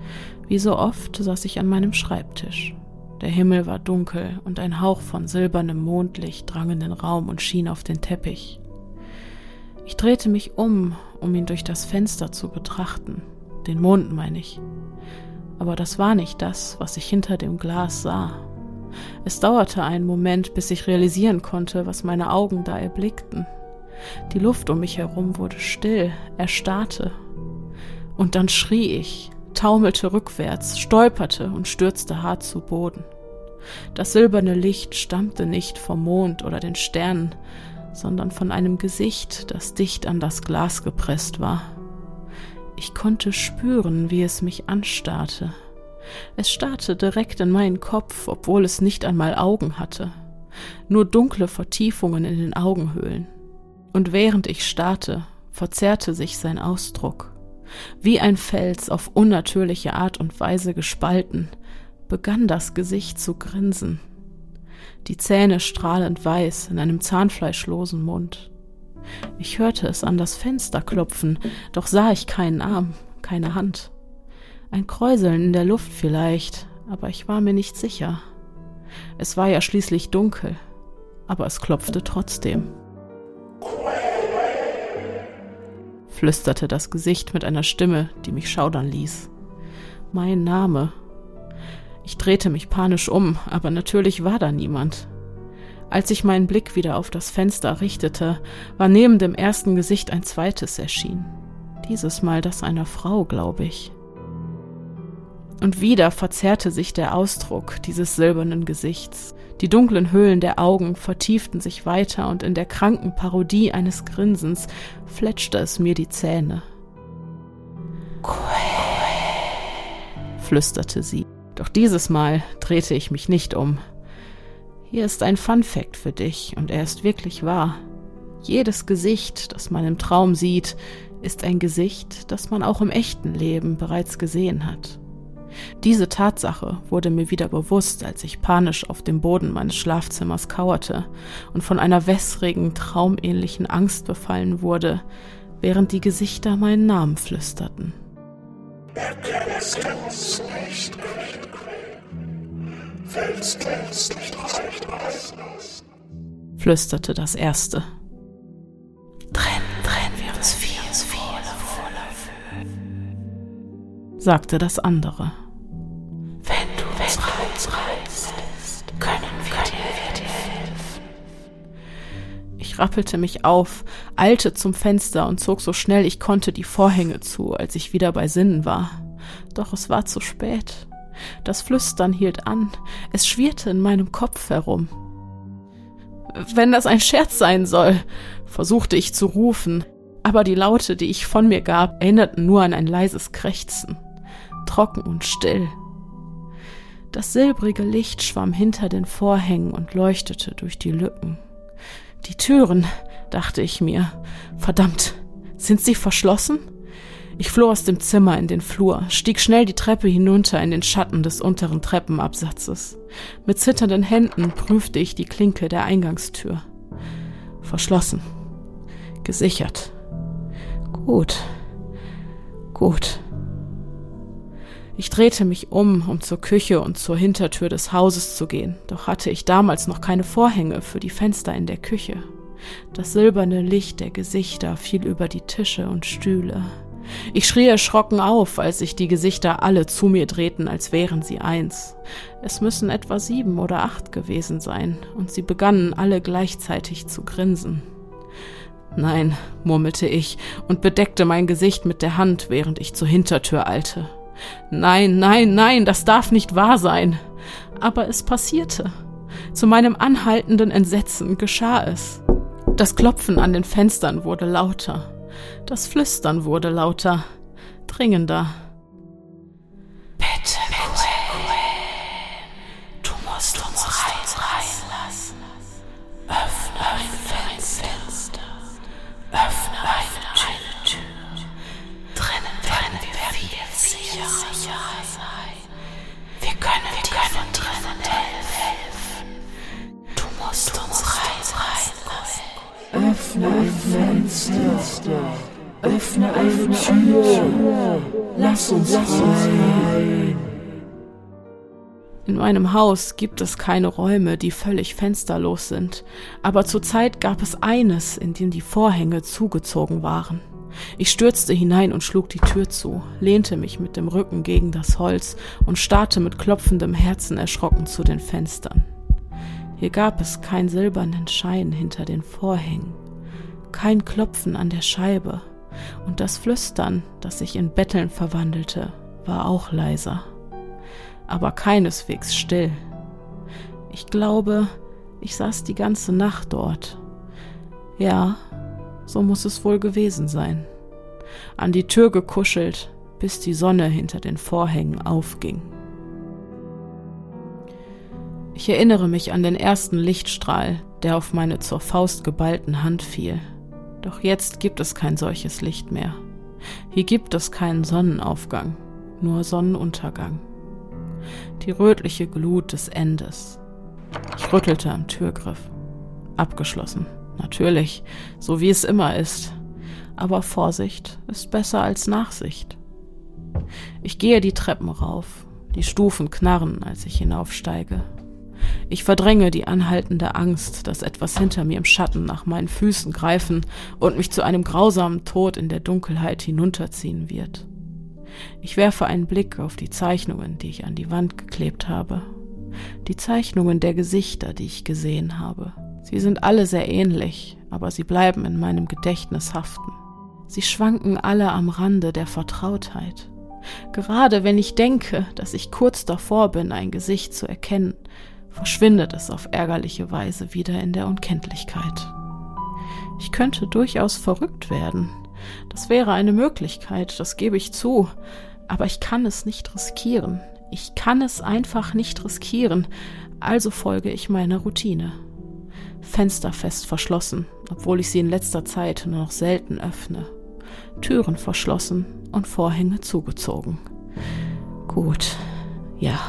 Wie so oft saß ich an meinem Schreibtisch. Der Himmel war dunkel und ein Hauch von silbernem Mondlicht drang in den Raum und schien auf den Teppich. Ich drehte mich um, um ihn durch das Fenster zu betrachten. Den Mond, meine ich. Aber das war nicht das, was ich hinter dem Glas sah. Es dauerte einen Moment, bis ich realisieren konnte, was meine Augen da erblickten. Die Luft um mich herum wurde still, erstarrte. Und dann schrie ich, taumelte rückwärts, stolperte und stürzte hart zu Boden. Das silberne Licht stammte nicht vom Mond oder den Sternen, sondern von einem Gesicht, das dicht an das Glas gepresst war. Ich konnte spüren, wie es mich anstarrte. Es starrte direkt in meinen Kopf, obwohl es nicht einmal Augen hatte. Nur dunkle Vertiefungen in den Augenhöhlen. Und während ich starrte, verzerrte sich sein Ausdruck. Wie ein Fels auf unnatürliche Art und Weise gespalten, begann das Gesicht zu grinsen. Die Zähne strahlend weiß in einem zahnfleischlosen Mund. Ich hörte es an das Fenster klopfen, doch sah ich keinen Arm, keine Hand. Ein Kräuseln in der Luft vielleicht, aber ich war mir nicht sicher. Es war ja schließlich dunkel, aber es klopfte trotzdem. Flüsterte das Gesicht mit einer Stimme, die mich schaudern ließ. Mein Name. Ich drehte mich panisch um, aber natürlich war da niemand. Als ich meinen Blick wieder auf das Fenster richtete, war neben dem ersten Gesicht ein zweites erschienen. Dieses Mal das einer Frau, glaube ich. Und wieder verzerrte sich der Ausdruck dieses silbernen Gesichts. Die dunklen Höhlen der Augen vertieften sich weiter und in der kranken Parodie eines Grinsens fletschte es mir die Zähne. »Quell«, flüsterte sie. Doch dieses Mal drehte ich mich nicht um. Hier ist ein Fun-Fact für dich, und er ist wirklich wahr. Jedes Gesicht, das man im Traum sieht, ist ein Gesicht, das man auch im echten Leben bereits gesehen hat. Diese Tatsache wurde mir wieder bewusst, als ich panisch auf dem Boden meines Schlafzimmers kauerte und von einer wässrigen, traumähnlichen Angst befallen wurde, während die Gesichter meinen Namen flüsterten. Erkennst du uns nicht, fällst längst nicht reißlos, flüsterte das Erste. Trennen, trennen wir uns vier, vier, vier, sagte das andere. Wenn du uns reizt, können wir dir helfen. Ich rappelte mich auf, eilte zum Fenster und zog so schnell ich konnte die Vorhänge zu, als ich wieder bei Sinnen war. Doch es war zu spät. Das Flüstern hielt an, es schwirrte in meinem Kopf herum. Wenn das ein Scherz sein soll, versuchte ich zu rufen, aber die Laute, die ich von mir gab, erinnerten nur an ein leises Krächzen, trocken und still. Das silbrige Licht schwamm hinter den Vorhängen und leuchtete durch die Lücken. Die Türen, dachte ich mir, verdammt, sind sie verschlossen? Ich floh aus dem Zimmer in den Flur, stieg schnell die Treppe hinunter in den Schatten des unteren Treppenabsatzes. Mit zitternden Händen prüfte ich die Klinke der Eingangstür. Verschlossen. Gesichert. Gut. Gut. Ich drehte mich um, um zur Küche und zur Hintertür des Hauses zu gehen, doch hatte ich damals noch keine Vorhänge für die Fenster in der Küche. Das silberne Licht der Gesichter fiel über die Tische und Stühle. Ich schrie erschrocken auf, als sich die Gesichter alle zu mir drehten, als wären sie eins. Es müssen etwa sieben oder acht gewesen sein, und sie begannen alle gleichzeitig zu grinsen. Nein, murmelte ich und bedeckte mein Gesicht mit der Hand, während ich zur Hintertür eilte. Nein, nein, nein, das darf nicht wahr sein. Aber es passierte. Zu meinem anhaltenden Entsetzen geschah es. Das Klopfen an den Fenstern wurde lauter. Das Flüstern wurde lauter, dringender. Bitte, Quell, du musst uns reinlassen. Öffne ein Fenster, öffne eine Tür. Drinnen werden wir viel sicherer sein. Wir können dir von drinnen helfen. Du musst uns reinlassen. Öffne ein Fenster, Öffne eine Tür, lass uns rein. In meinem Haus gibt es keine Räume, die völlig fensterlos sind, aber zurzeit gab es eines, in dem die Vorhänge zugezogen waren. Ich stürzte hinein und schlug die Tür zu, lehnte mich mit dem Rücken gegen das Holz und starrte mit klopfendem Herzen erschrocken zu den Fenstern. Hier gab es keinen silbernen Schein hinter den Vorhängen, kein Klopfen an der Scheibe, und das Flüstern, das sich in Betteln verwandelte, war auch leiser, aber keineswegs still. Ich glaube, ich saß die ganze Nacht dort. Ja, so muss es wohl gewesen sein. An die Tür gekuschelt, bis die Sonne hinter den Vorhängen aufging. Ich erinnere mich an den ersten Lichtstrahl, der auf meine zur Faust geballten Hand fiel. Doch jetzt gibt es kein solches Licht mehr. Hier gibt es keinen Sonnenaufgang, nur Sonnenuntergang. Die rötliche Glut des Endes. Ich rüttelte am Türgriff. Abgeschlossen, natürlich, so wie es immer ist. Aber Vorsicht ist besser als Nachsicht. Ich gehe die Treppen rauf. Die Stufen knarren, als ich hinaufsteige. Ich verdränge die anhaltende Angst, dass etwas hinter mir im Schatten nach meinen Füßen greifen und mich zu einem grausamen Tod in der Dunkelheit hinunterziehen wird. Ich werfe einen Blick auf die Zeichnungen, die ich an die Wand geklebt habe. Die Zeichnungen der Gesichter, die ich gesehen habe. Sie sind alle sehr ähnlich, aber sie bleiben in meinem Gedächtnis haften. Sie schwanken alle am Rande der Vertrautheit. Gerade wenn ich denke, dass ich kurz davor bin, ein Gesicht zu erkennen, verschwindet es auf ärgerliche Weise wieder in der Unkenntlichkeit. Ich könnte durchaus verrückt werden. Das wäre eine Möglichkeit, das gebe ich zu. Aber ich kann es nicht riskieren. Ich kann es einfach nicht riskieren. Also folge ich meiner Routine. Fenster fest verschlossen, obwohl ich sie in letzter Zeit nur noch selten öffne. Türen verschlossen und Vorhänge zugezogen. Gut. Ja,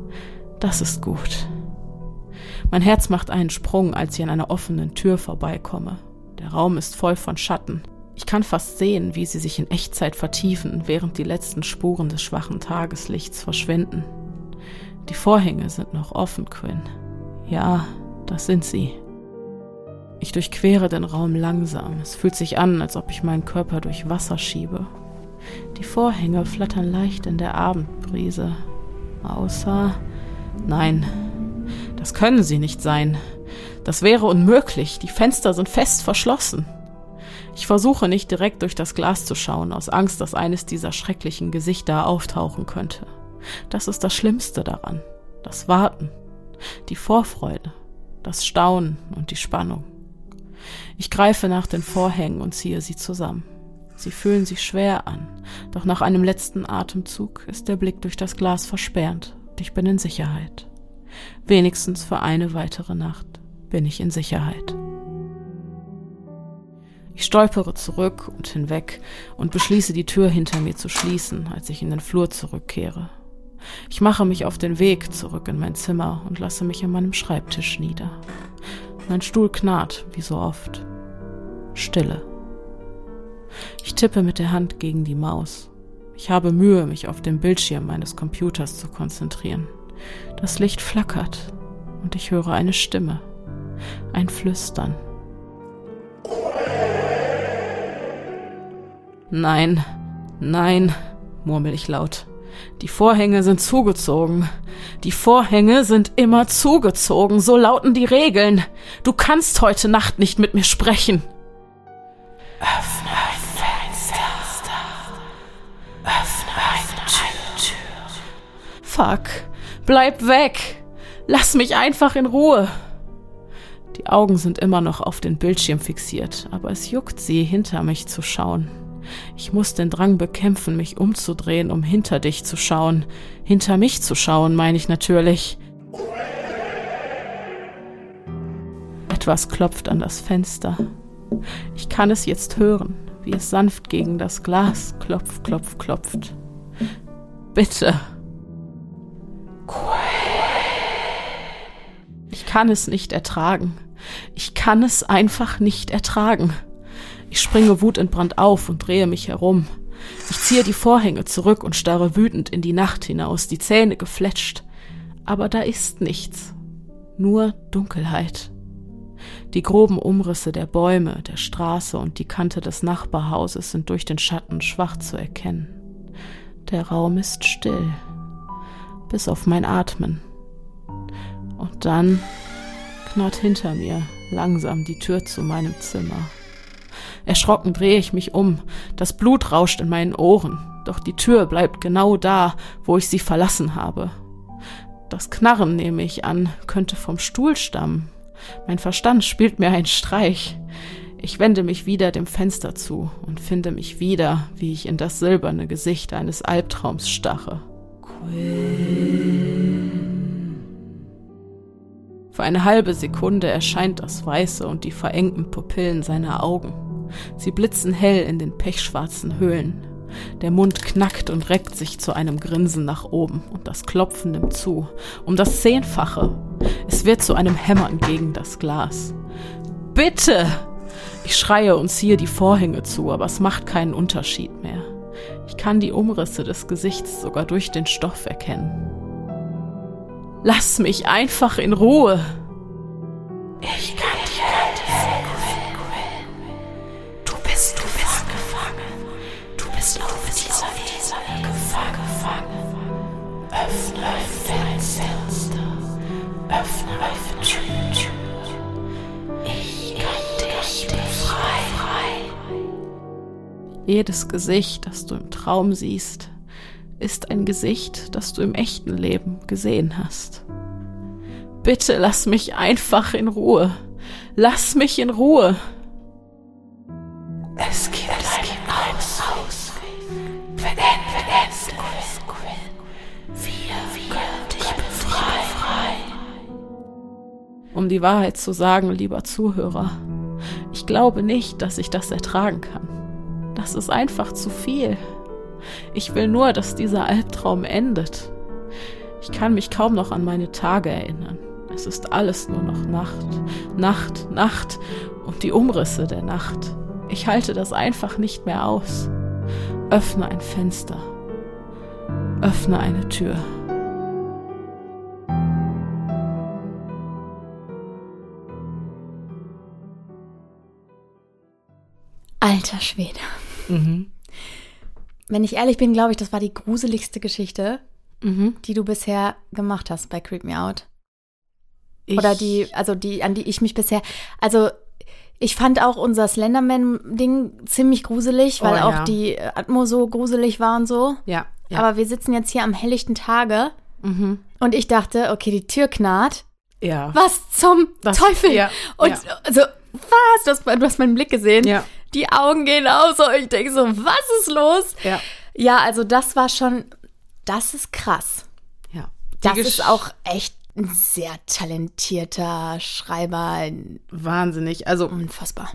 das ist gut. Mein Herz macht einen Sprung, als ich an einer offenen Tür vorbeikomme. Der Raum ist voll von Schatten. Ich kann fast sehen, wie sie sich in Echtzeit vertiefen, während die letzten Spuren des schwachen Tageslichts verschwinden. Die Vorhänge sind noch offen, Quinn. Ja, das sind sie. Ich durchquere den Raum langsam. Es fühlt sich an, als ob ich meinen Körper durch Wasser schiebe. Die Vorhänge flattern leicht in der Abendbrise. Außer... Nein, das können sie nicht sein. Das wäre unmöglich. Die Fenster sind fest verschlossen. Ich versuche nicht direkt durch das Glas zu schauen, aus Angst, dass eines dieser schrecklichen Gesichter auftauchen könnte. Das ist das Schlimmste daran. Das Warten, die Vorfreude, das Staunen und die Spannung. Ich greife nach den Vorhängen und ziehe sie zusammen. Sie fühlen sich schwer an, doch nach einem letzten Atemzug ist der Blick durch das Glas versperrt und ich bin in Sicherheit. Wenigstens für eine weitere Nacht bin ich in Sicherheit. Ich stolpere zurück und hinweg und beschließe, die Tür hinter mir zu schließen, als ich in den Flur zurückkehre. Ich mache mich auf den Weg zurück in mein Zimmer und lasse mich an meinem Schreibtisch nieder. Mein Stuhl knarrt, wie so oft. Stille. Ich tippe mit der Hand gegen die Maus. Ich habe Mühe, mich auf den Bildschirm meines Computers zu konzentrieren. Das Licht flackert und ich höre eine Stimme. Ein Flüstern. Nein, nein, murmel ich laut. Die Vorhänge sind zugezogen. Die Vorhänge sind immer zugezogen, so lauten die Regeln. Du kannst heute Nacht nicht mit mir sprechen. Öffne ein Fenster. Öffne eine Tür. Fuck, bleib weg. Lass mich einfach in Ruhe. Die Augen sind immer noch auf den Bildschirm fixiert, aber es juckt sie, hinter mich zu schauen. Ich muss den Drang bekämpfen, mich umzudrehen, um hinter dich zu schauen. Hinter mich zu schauen, meine ich natürlich. Etwas klopft an das Fenster. Ich kann es jetzt hören, wie es sanft gegen das Glas klopft, klopft, klopft. Bitte. Ich kann es nicht ertragen. Ich kann es einfach nicht ertragen. Ich springe wutentbrannt auf und drehe mich herum. Ich ziehe die Vorhänge zurück und starre wütend in die Nacht hinaus, die Zähne gefletscht. Aber da ist nichts. Nur Dunkelheit. Die groben Umrisse der Bäume, der Straße und die Kante des Nachbarhauses sind durch den Schatten schwach zu erkennen. Der Raum ist still, bis auf mein Atmen. Und dann knarrt hinter mir langsam die Tür zu meinem Zimmer. Erschrocken drehe ich mich um, das Blut rauscht in meinen Ohren, doch die Tür bleibt genau da, wo ich sie verlassen habe. Das Knarren, nehme ich an, könnte vom Stuhl stammen. Mein Verstand spielt mir einen Streich. Ich wende mich wieder dem Fenster zu und finde mich wieder, wie ich in das silberne Gesicht eines Albtraums starre. Quinn. Für eine halbe Sekunde erscheint das Weiße und die verengten Pupillen seiner Augen. Sie blitzen hell in den pechschwarzen Höhlen. Der Mund knackt und reckt sich zu einem Grinsen nach oben und das Klopfen nimmt zu, um das Zehnfache. Es wird zu einem Hämmern gegen das Glas. »Bitte!« Ich schreie und ziehe die Vorhänge zu, aber es macht keinen Unterschied mehr. Ich kann die Umrisse des Gesichts sogar durch den Stoff erkennen. »Lass mich einfach in Ruhe!« »Ich kann dir helfen, Quinn. Du bist, du bist gefangen. Du bist auf dieser Insel gefangen. Öffne ein Fenster. Öffne eine Tür. Ich kann dich befreien.« Jedes Gesicht, das du im Traum siehst, ist ein Gesicht, das du im echten Leben gesehen hast. Bitte lass mich einfach in Ruhe. Lass mich in Ruhe. Es gibt einen Ausweg. Beende es, Quinn. Wir können dich befreien. Um die Wahrheit zu sagen, lieber Zuhörer, ich glaube nicht, dass ich das ertragen kann. Das ist einfach zu viel. Ich will nur, dass dieser Albtraum endet. Ich kann mich kaum noch an meine Tage erinnern. Es ist alles nur noch Nacht, Nacht, Nacht und die Umrisse der Nacht. Ich halte das einfach nicht mehr aus. Öffne ein Fenster. Öffne eine Tür. Alter Schwede. Mhm. Wenn ich ehrlich bin, glaube ich, das war die gruseligste Geschichte, Mhm. die du bisher gemacht hast bei Creep Me Out. Ich, Oder die, also die, an die ich mich bisher, also ich fand auch unser Slenderman-Ding ziemlich gruselig, weil Oh, auch ja. die Atmo so gruselig war und so. Ja, ja. Aber wir sitzen jetzt hier am helllichten Tage Mhm. und ich dachte, okay, die Tür knarrt. Ja. Was zum Das- Teufel? ja, und ja. also, was? Du hast, du hast meinen Blick gesehen. Ja. Die Augen gehen aus und ich denke so, was ist los? Ja. Ja, also das war schon, das ist krass. Ja. Die Das Gesch- ist auch echt ein sehr talentierter Schreiber. wahnsinnig. Also Unfassbar.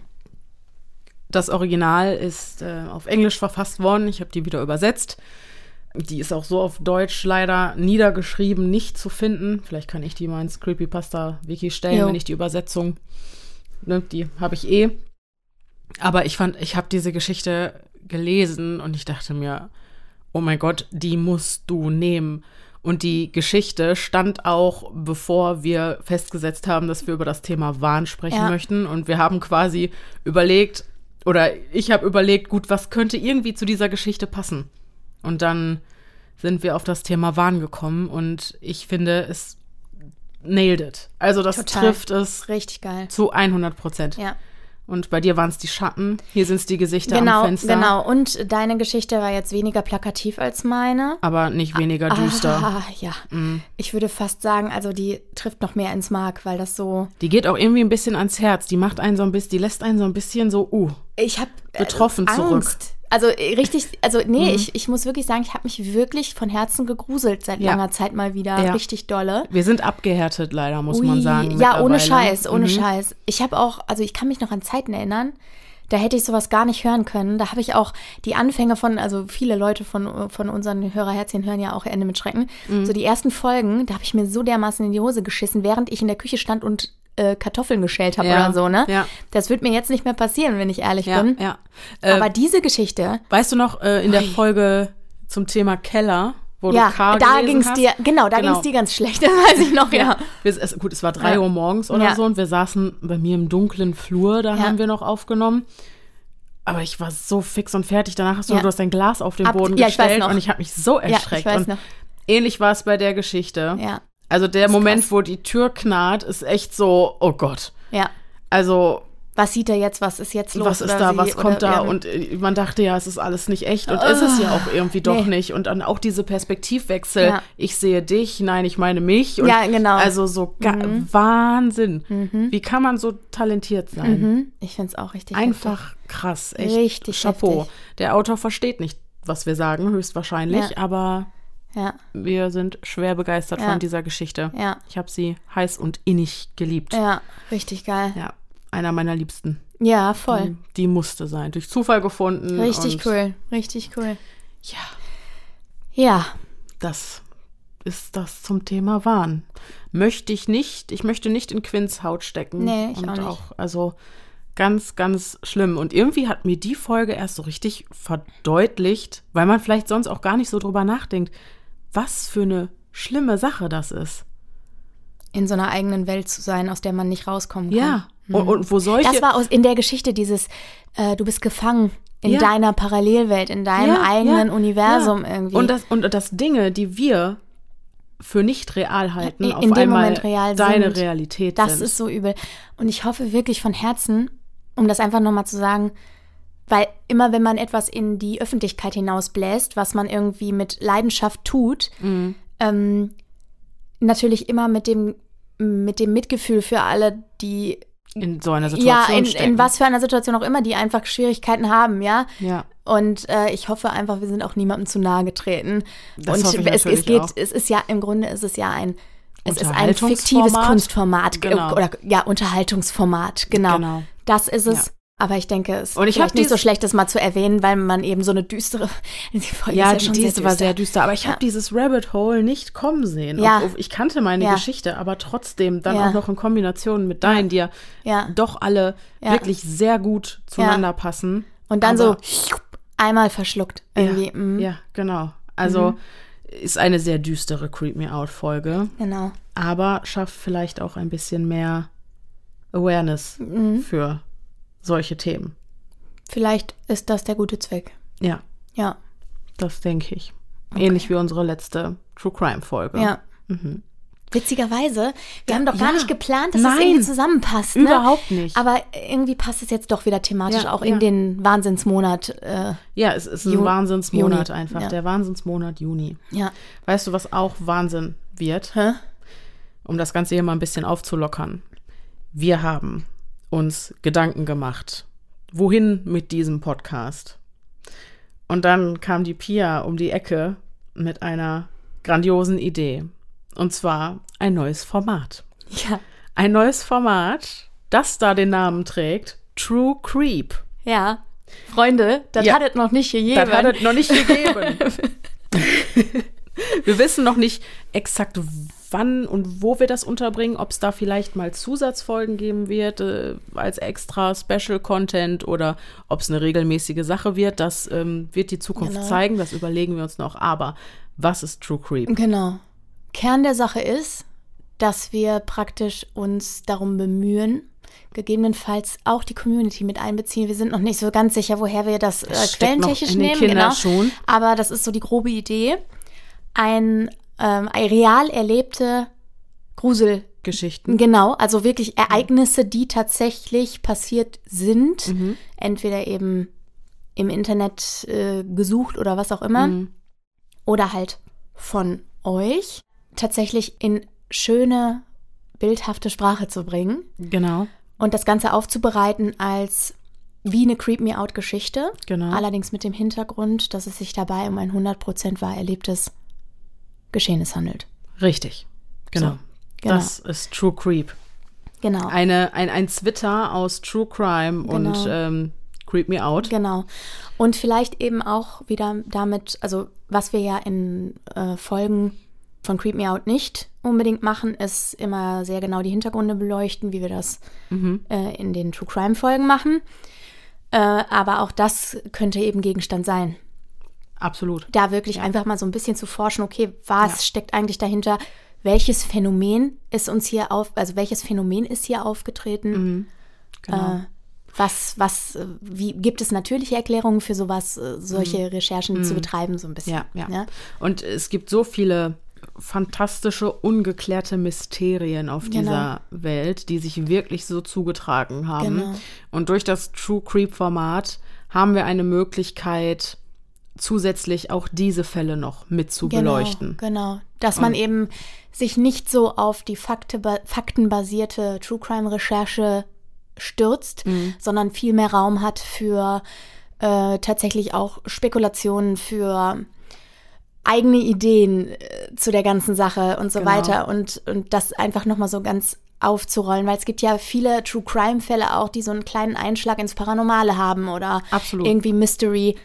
das Original ist äh, auf Englisch verfasst worden. Ich habe die wieder übersetzt. Die ist auch so auf Deutsch leider niedergeschrieben, nicht zu finden. Vielleicht kann ich die mal ins Creepypasta-Wiki stellen, Jo. wenn ich die Übersetzung, ne, die habe ich eh. Aber ich fand, ich habe diese Geschichte gelesen und ich dachte mir, oh mein Gott, die musst du nehmen. Und die Geschichte stand auch, bevor wir festgesetzt haben, dass wir über das Thema Wahn sprechen Ja. möchten. Und wir haben quasi überlegt, oder ich habe überlegt, gut, was könnte irgendwie zu dieser Geschichte passen? Und dann sind wir auf das Thema Wahn gekommen und ich finde, es nailed it. Also das Total. trifft es Richtig geil. zu hundert Prozent. Ja. Und bei dir waren es die Schatten, hier sind es die Gesichter Genau, am Fenster. genau. Und deine Geschichte war jetzt weniger plakativ als meine. Aber nicht weniger düster. Ah, ja. Mhm. Ich würde fast sagen, also die trifft noch mehr ins Mark, weil das so. Die geht auch irgendwie ein bisschen ans Herz. Die macht einen so ein bisschen, die lässt einen so ein bisschen so, uh. Ich habe Betroffen Angst. zurück. Also äh, richtig, also nee, Mhm. ich, ich muss wirklich sagen, ich habe mich wirklich von Herzen gegruselt seit Ja. langer Zeit mal wieder. Ja. Richtig dolle. Wir sind abgehärtet leider, muss Ui, man sagen. Ja, ohne mittlerweile. Scheiß, ohne Mhm. Scheiß. Ich habe auch, also ich kann mich noch an Zeiten erinnern, Da hätte ich sowas gar nicht hören können. Da habe ich auch die Anfänge von, also viele Leute von, von unseren Hörerherzchen hören ja auch Ende mit Schrecken. Mhm. So die ersten Folgen, da habe ich mir so dermaßen in die Hose geschissen, während ich in der Küche stand und äh, Kartoffeln geschält habe ja. oder so, ne? Ja. Das wird mir jetzt nicht mehr passieren, wenn ich ehrlich ja, bin. Ja. Aber äh, diese Geschichte. Weißt du noch, äh, in der Folge zum Thema Keller, wo ja, du Karl da gelesen ging's hast? dir, genau, da genau. ging's dir ganz schlecht, das weiß ich noch, ja. ja. Wir, es, gut, es war drei ja. Uhr morgens oder ja. so und wir saßen bei mir im dunklen Flur, da ja. haben wir noch aufgenommen. Aber ich war so fix und fertig. Danach hast du, ja. du hast dein Glas auf den Ab, Boden ja, gestellt ich und ich habe mich so erschreckt. Ja, ich weiß und noch. Ähnlich war es bei der Geschichte. Ja. Also der ist Moment, krass. wo die Tür knarrt, ist echt so, oh Gott. Ja. Also was sieht er jetzt, was ist jetzt los? Was ist oder da, sie, was kommt oder, da? ja. Und man dachte ja, es ist alles nicht echt. Und oh, ist es ja auch irgendwie doch nee. nicht. Und dann auch diese Perspektivwechsel. Ja. Ich sehe dich, nein, ich meine mich. Und ja, genau. Also so mhm. Wahnsinn. Mhm. Wie kann man so talentiert sein? Mhm. Ich finde es auch richtig Einfach heftig. krass. Echt. Richtig Chapeau. heftig. Der Autor versteht nicht, was wir sagen, höchstwahrscheinlich. Ja. Aber ja. wir sind schwer begeistert ja. von dieser Geschichte. Ja. Ich habe sie heiß und innig geliebt. Ja, richtig geil. Ja, einer meiner Liebsten. Ja, voll. Die, die musste sein. Durch Zufall gefunden. Richtig und cool. Richtig cool. Ja. Ja. Das ist das zum Thema Wahn. Möchte ich nicht. Ich möchte nicht in Quinns Haut stecken. Nee, ich und auch nicht. auch, also ganz, ganz schlimm. Und irgendwie hat mir die Folge erst so richtig verdeutlicht, weil man vielleicht sonst auch gar nicht so drüber nachdenkt, was für eine schlimme Sache das ist. In so einer eigenen Welt zu sein, aus der man nicht rauskommen kann. Ja. Und, und wo solche. Das war aus, in der Geschichte dieses, äh, du bist gefangen in ja. deiner Parallelwelt, in deinem ja, eigenen ja, Universum ja. irgendwie. Und das, und das Dinge, die wir für nicht real halten, in, auf in dem einmal Moment real deine sind. Realität das sind. Das ist so übel. Und ich hoffe wirklich von Herzen, um das einfach nochmal zu sagen, weil immer, wenn man etwas in die Öffentlichkeit hinausbläst, was man irgendwie mit Leidenschaft tut, Mhm. ähm, natürlich immer mit dem, mit dem Mitgefühl für alle, die in so einer Situation ja, in, stecken. in was für einer Situation auch immer, die einfach Schwierigkeiten haben, ja. Ja. Und äh, ich hoffe einfach, wir sind auch niemandem zu nahe getreten. Das und hoffe ich es, es natürlich geht, auch. es ist ja, im Grunde ist es ja ein, es ist ein Unterhaltungsformat. fiktives Kunstformat. Genau. Oder ja, Unterhaltungsformat, genau. Genau. Das ist es. Ja. Aber ich denke, es ist Und ich hab vielleicht nicht so dies- schlecht, das mal zu erwähnen, weil man eben so eine düstere die Folge Ja, ist die schon diese sehr war düster. sehr düster. Aber ich Ja. habe dieses Rabbit Hole nicht kommen sehen. Ja. Obwohl ich kannte meine Ja. Geschichte, aber trotzdem dann Ja. auch noch in Kombination mit deinen, die ja, Ja. doch alle Ja. wirklich sehr gut zueinander passen. Und dann Aber- so einmal verschluckt irgendwie. Ja, mhm. ja, genau. Also ist eine sehr düstere Creep Me Out Folge, Genau. aber schafft vielleicht auch ein bisschen mehr Awareness Mhm. für solche Themen. Vielleicht ist das der gute Zweck. Ja, Ja. das denke ich. Ähnlich wie unsere letzte True Crime Folge. Ja. Mhm. Witzigerweise, wir Ja, haben doch gar ja. nicht geplant, dass Nein. das irgendwie zusammenpasst. Ne? Überhaupt nicht. Aber irgendwie passt es jetzt doch wieder thematisch Ja, auch in ja. den Wahnsinnsmonat. Äh, Ja, es ist ein Ju- Wahnsinnsmonat Juni. einfach. Ja. Der Wahnsinnsmonat Juni. ja. Weißt du, was auch Wahnsinn wird? Hä? Um das Ganze hier mal ein bisschen aufzulockern. Wir haben uns Gedanken gemacht. Wohin mit diesem Podcast? Und dann kam die Pia um die Ecke mit einer grandiosen Idee. Und zwar ein neues Format. Ja. Ein neues Format, das da den Namen trägt, True Creep. Ja. Freunde, das Ja. hat es noch nicht gegeben. Das hat es noch nicht gegeben. Wir wissen noch nicht exakt, wann und wo wir das unterbringen, ob es da vielleicht mal Zusatzfolgen geben wird, äh, als extra Special-Content oder ob es eine regelmäßige Sache wird. Das ähm, wird die Zukunft Genau. zeigen, das überlegen wir uns noch. Aber was ist True Creep? Genau. Kern der Sache ist, dass wir praktisch uns darum bemühen, gegebenenfalls auch die Community mit einbeziehen. Wir sind noch nicht so ganz sicher, woher wir das, Das äh, steckt noch quellentechnisch in den nehmen. Kinderschuhen. Genau. Aber das ist so die grobe Idee. Ein, ähm, ein real erlebte Grusel. Geschichten. Genau, also wirklich Ereignisse, die tatsächlich passiert sind. Mhm. Entweder eben im Internet äh, gesucht oder was auch immer. Mhm. Oder halt von euch tatsächlich in schöne, bildhafte Sprache zu bringen Genau, und das Ganze aufzubereiten als wie eine Creep-Me-Out-Geschichte. genau. Allerdings mit dem Hintergrund, dass es sich dabei um ein hundert Prozent wahr erlebtes Geschehnis handelt. Richtig. Genau. So, genau. Das ist True Creep. Genau. Eine, ein, ein Twitter aus True Crime Genau. und ähm, Creep Me Out. Genau. Und vielleicht eben auch wieder damit, also was wir ja in äh, Folgen von Creep Me Out nicht unbedingt machen, ist immer sehr genau die Hintergründe beleuchten, wie wir das mhm. äh, in den True Crime Folgen machen. Äh, aber auch das könnte eben Gegenstand sein. Absolut. Da wirklich ja. einfach mal so ein bisschen zu forschen, okay, was ja. steckt eigentlich dahinter? Welches Phänomen ist uns hier auf, also welches Phänomen ist hier aufgetreten? Mhm. Genau. Äh, was, was, wie gibt es natürliche Erklärungen für sowas, solche mhm. Recherchen mhm. zu betreiben, so ein bisschen. Ja, ja. ja. Und es gibt so viele fantastische, ungeklärte Mysterien auf genau. dieser Welt, die sich wirklich so zugetragen haben. Genau. Und durch das True Creep-Format haben wir eine Möglichkeit, zusätzlich auch diese Fälle noch mit zu genau, beleuchten. Genau, dass man Und, eben sich nicht so auf die Fakte, faktenbasierte True Crime-Recherche stürzt, mhm. sondern viel mehr Raum hat für äh, tatsächlich auch Spekulationen, für eigene Ideen äh, zu der ganzen Sache und so genau. weiter und, und das einfach nochmal so ganz aufzurollen, weil es gibt ja viele True-Crime-Fälle auch, die so einen kleinen Einschlag ins Paranormale haben oder Absolut. irgendwie Mystery.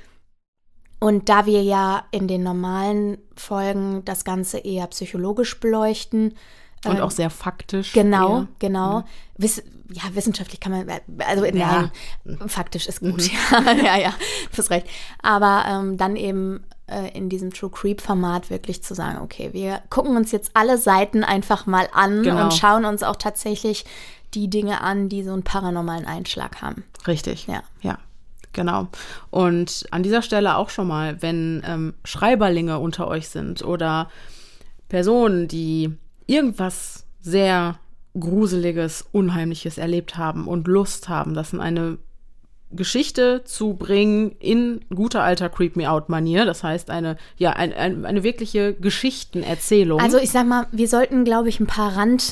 Und da wir ja in den normalen Folgen das Ganze eher psychologisch beleuchten. Und ähm, auch sehr faktisch. Genau, eher. genau. Mhm. Wiss, ja, wissenschaftlich kann man, also ja. nein, faktisch ist gut. Mhm. ja, ja, ja, du hast recht. Aber ähm, dann eben äh, in diesem True Creep-Format wirklich zu sagen, okay, wir gucken uns jetzt alle Seiten einfach mal an genau. und schauen uns auch tatsächlich die Dinge an, die so einen paranormalen Einschlag haben. Richtig, ja. ja. Genau. Und an dieser Stelle auch schon mal, wenn ähm, Schreiberlinge unter euch sind oder Personen, die irgendwas sehr Gruseliges, Unheimliches erlebt haben und Lust haben, das in eine Geschichte zu bringen in guter alter Creep-Me-Out-Manier. Das heißt, eine, ja, ein, ein, eine wirkliche Geschichtenerzählung. Also ich sag mal, wir sollten, glaube ich, ein paar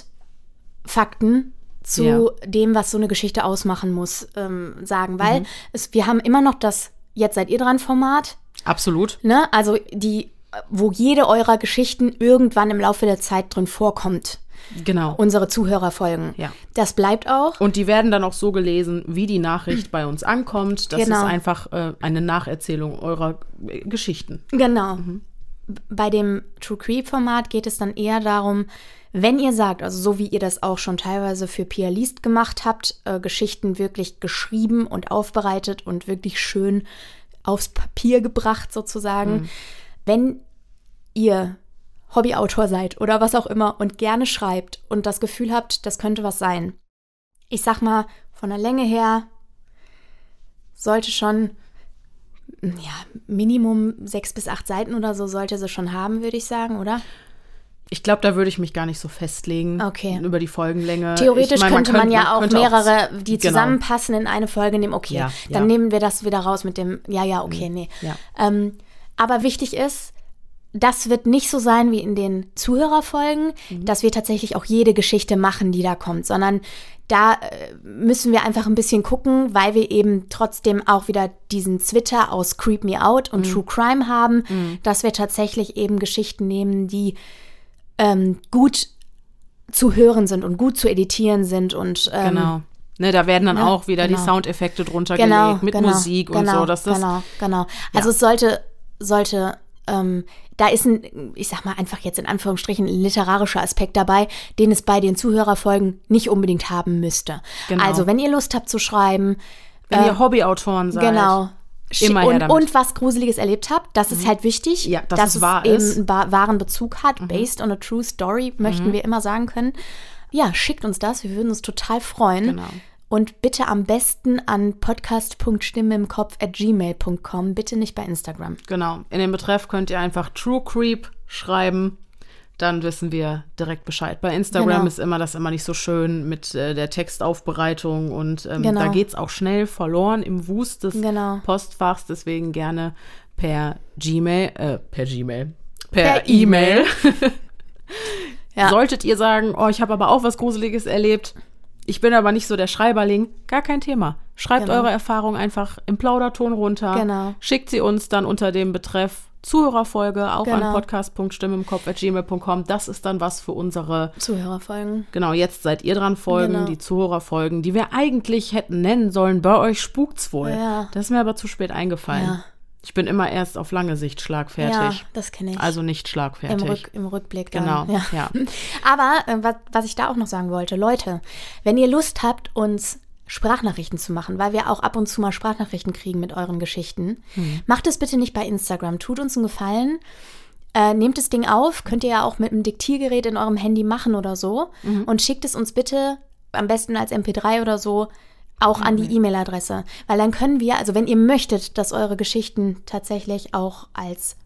Randfakten zu ja. dem, was so eine Geschichte ausmachen muss, ähm, sagen. Weil mhm. es, wir haben immer noch das Jetzt seid ihr dran Format. Absolut. Ne? Also die, wo jede eurer Geschichten irgendwann im Laufe der Zeit drin vorkommt. Genau. Unsere Zuhörerfolgen. Ja. Das bleibt auch. Und die werden dann auch so gelesen, wie die Nachricht bei uns ankommt. Das genau. ist einfach äh, eine Nacherzählung eurer äh, Geschichten. Genau. Mhm. Bei dem True Creep-Format geht es dann eher darum, wenn ihr sagt, also so wie ihr das auch schon teilweise für Pia Liest gemacht habt, äh, Geschichten wirklich geschrieben und aufbereitet und wirklich schön aufs Papier gebracht sozusagen. Mhm. Wenn ihr Hobbyautor seid oder was auch immer und gerne schreibt und das Gefühl habt, das könnte was sein. Ich sag mal, von der Länge her sollte schon, ja, Minimum sechs bis acht Seiten oder so sollte sie schon haben, würde ich sagen, oder? Ich glaube, da würde ich mich gar nicht so festlegen okay. über die Folgenlänge. Theoretisch ich mein, könnte man, könnte, man ja auch mehrere, auch, die genau. zusammenpassen, in eine Folge nehmen. Okay, ja, dann ja. nehmen wir das wieder raus mit dem, ja, ja, okay, nee. Ja. Ähm, aber wichtig ist, das wird nicht so sein wie in den Zuhörerfolgen, mhm. dass wir tatsächlich auch jede Geschichte machen, die da kommt, sondern da äh, müssen wir einfach ein bisschen gucken, weil wir eben trotzdem auch wieder diesen Twitter aus Creep Me Out und mhm. True Crime haben, mhm. dass wir tatsächlich eben Geschichten nehmen, die ähm, gut zu hören sind und gut zu editieren sind und ähm, genau. Ne, da werden dann ja, auch wieder genau. die Soundeffekte drunter genau, gelegt mit genau, Musik und genau, so. Dass das, genau, genau. Also ja. es sollte, sollte ähm, da ist ein, ich sag mal einfach jetzt in Anführungsstrichen, ein literarischer Aspekt dabei, den es bei den Zuhörerfolgen nicht unbedingt haben müsste. Genau. Also wenn ihr Lust habt zu schreiben. Wenn äh, ihr Hobbyautoren seid. Genau. Immer her und, damit. und was Gruseliges erlebt habt, das mhm. ist halt wichtig, ja, dass, dass es, wahr eben ist. einen wahren Bezug hat, mhm. based on a true story, möchten mhm. wir immer sagen können. Ja, schickt uns das, wir würden uns total freuen. Genau. Und bitte am besten an podcast punkt stimme im kopf at gmail punkt com, bitte nicht bei Instagram. Genau, in den Betreff könnt ihr einfach True Creep schreiben, dann wissen wir direkt Bescheid. Bei Instagram genau. ist immer das immer nicht so schön mit äh, der Textaufbereitung und ähm, genau. da geht's auch schnell verloren im Wust des genau. Postfachs, deswegen gerne per Gmail, äh, per Gmail, per, per E-Mail. E-Mail. ja. Solltet ihr sagen, oh, ich habe aber auch was Gruseliges erlebt, ich bin aber nicht so der Schreiberling, gar kein Thema. Schreibt genau. eure Erfahrung einfach im Plauderton runter, genau. schickt sie uns dann unter dem Betreff Zuhörerfolge, auch Genau. an podcast punkt stimme im kopf at gmail punkt com. Das ist dann was für unsere Zuhörerfolgen. Genau, jetzt seid ihr dran Folgen, Genau. die Zuhörerfolgen, die wir eigentlich hätten nennen sollen. Bei euch spukt's wohl. Ja. Das ist mir aber zu spät eingefallen. Ja. Ich bin immer erst auf lange Sicht schlagfertig. Ja, das kenne ich. Also nicht schlagfertig. Im, Rück, Im Rückblick dann. Genau, Ja. ja. Aber äh, was, was ich da auch noch sagen wollte, Leute, wenn ihr Lust habt, uns Sprachnachrichten zu machen, weil wir auch ab und zu mal Sprachnachrichten kriegen mit euren Geschichten, Hm. macht es bitte nicht bei Instagram. Tut uns einen Gefallen. Äh, nehmt das Ding auf, könnt ihr ja auch mit einem Diktiergerät in eurem Handy machen oder so Mhm. und schickt es uns bitte, am besten als M P drei oder so, auch an die E-Mail-Adresse. Weil dann können wir, also wenn ihr möchtet, dass eure Geschichten tatsächlich auch als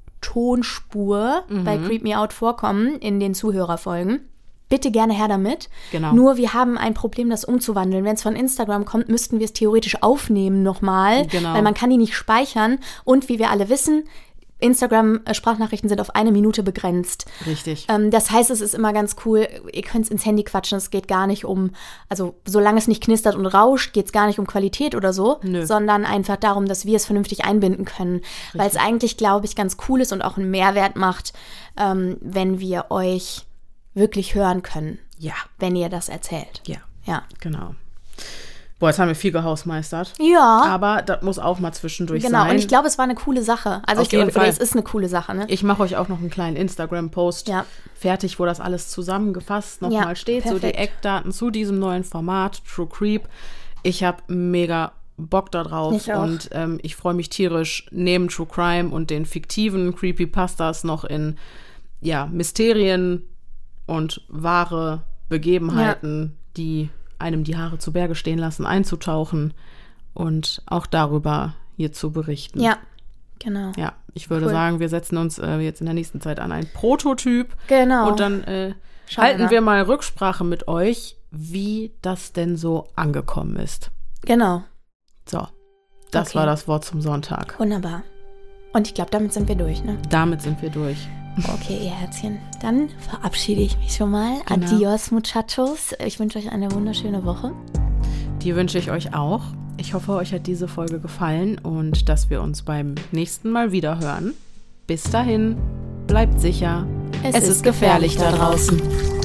Tonspur Mhm. bei Creep Me Out vorkommen in den Zuhörerfolgen, bitte gerne her damit. Genau. Nur wir haben ein Problem, das umzuwandeln. Wenn es von Instagram kommt, müssten wir es theoretisch aufnehmen nochmal, Genau. weil man kann die nicht speichern. Und wie wir alle wissen, Instagram-Sprachnachrichten sind auf eine Minute begrenzt. Richtig. Ähm, das heißt, es ist immer ganz cool, ihr könnt es ins Handy quatschen, es geht gar nicht um, also solange es nicht knistert und rauscht, geht es gar nicht um Qualität oder so, Nö. sondern einfach darum, dass wir es vernünftig einbinden können. Weil es eigentlich, glaube ich, ganz cool ist und auch einen Mehrwert macht, ähm, wenn wir euch wirklich hören können, Ja, wenn ihr das erzählt. ja, Ja. genau. Boah, jetzt haben wir viel gehausmeistert. Ja, Aber das muss auch mal zwischendurch genau. sein. Und ich glaube, es war eine coole Sache. Also Auf ich jeden glaube, Fall. es ist eine coole Sache, ne? Ich mache euch auch noch einen kleinen Instagram-Post Ja. fertig, wo das alles zusammengefasst nochmal Ja, steht. So die perfekt. Eckdaten zu diesem neuen Format, True Creep. Ich habe mega Bock da drauf. Ich auch. Und ähm, ich freue mich tierisch, neben True Crime und den fiktiven Creepypastas noch in ja, Mysterien und wahre Begebenheiten, die einem die Haare zu Berge stehen lassen, einzutauchen und auch darüber hier zu berichten. Ja, genau. Ja, ich würde Cool. sagen, wir setzen uns äh, jetzt in der nächsten Zeit an ein Prototyp. Genau. Und dann äh, Schauen wir halten mal. wir mal Rücksprache mit euch, wie das denn so angekommen ist. Genau. So, das Okay. war das Wort zum Sonntag. Wunderbar. Und ich glaube, damit sind wir durch, ne? Damit sind wir durch. Okay, ihr Herzchen. Dann verabschiede ich mich schon mal. Genau. Adios, Muchachos. Ich wünsche euch eine wunderschöne Woche. Die wünsche ich euch auch. Ich hoffe, euch hat diese Folge gefallen und dass wir uns beim nächsten Mal wieder hören. Bis dahin, bleibt sicher. Es ist gefährlich da draußen.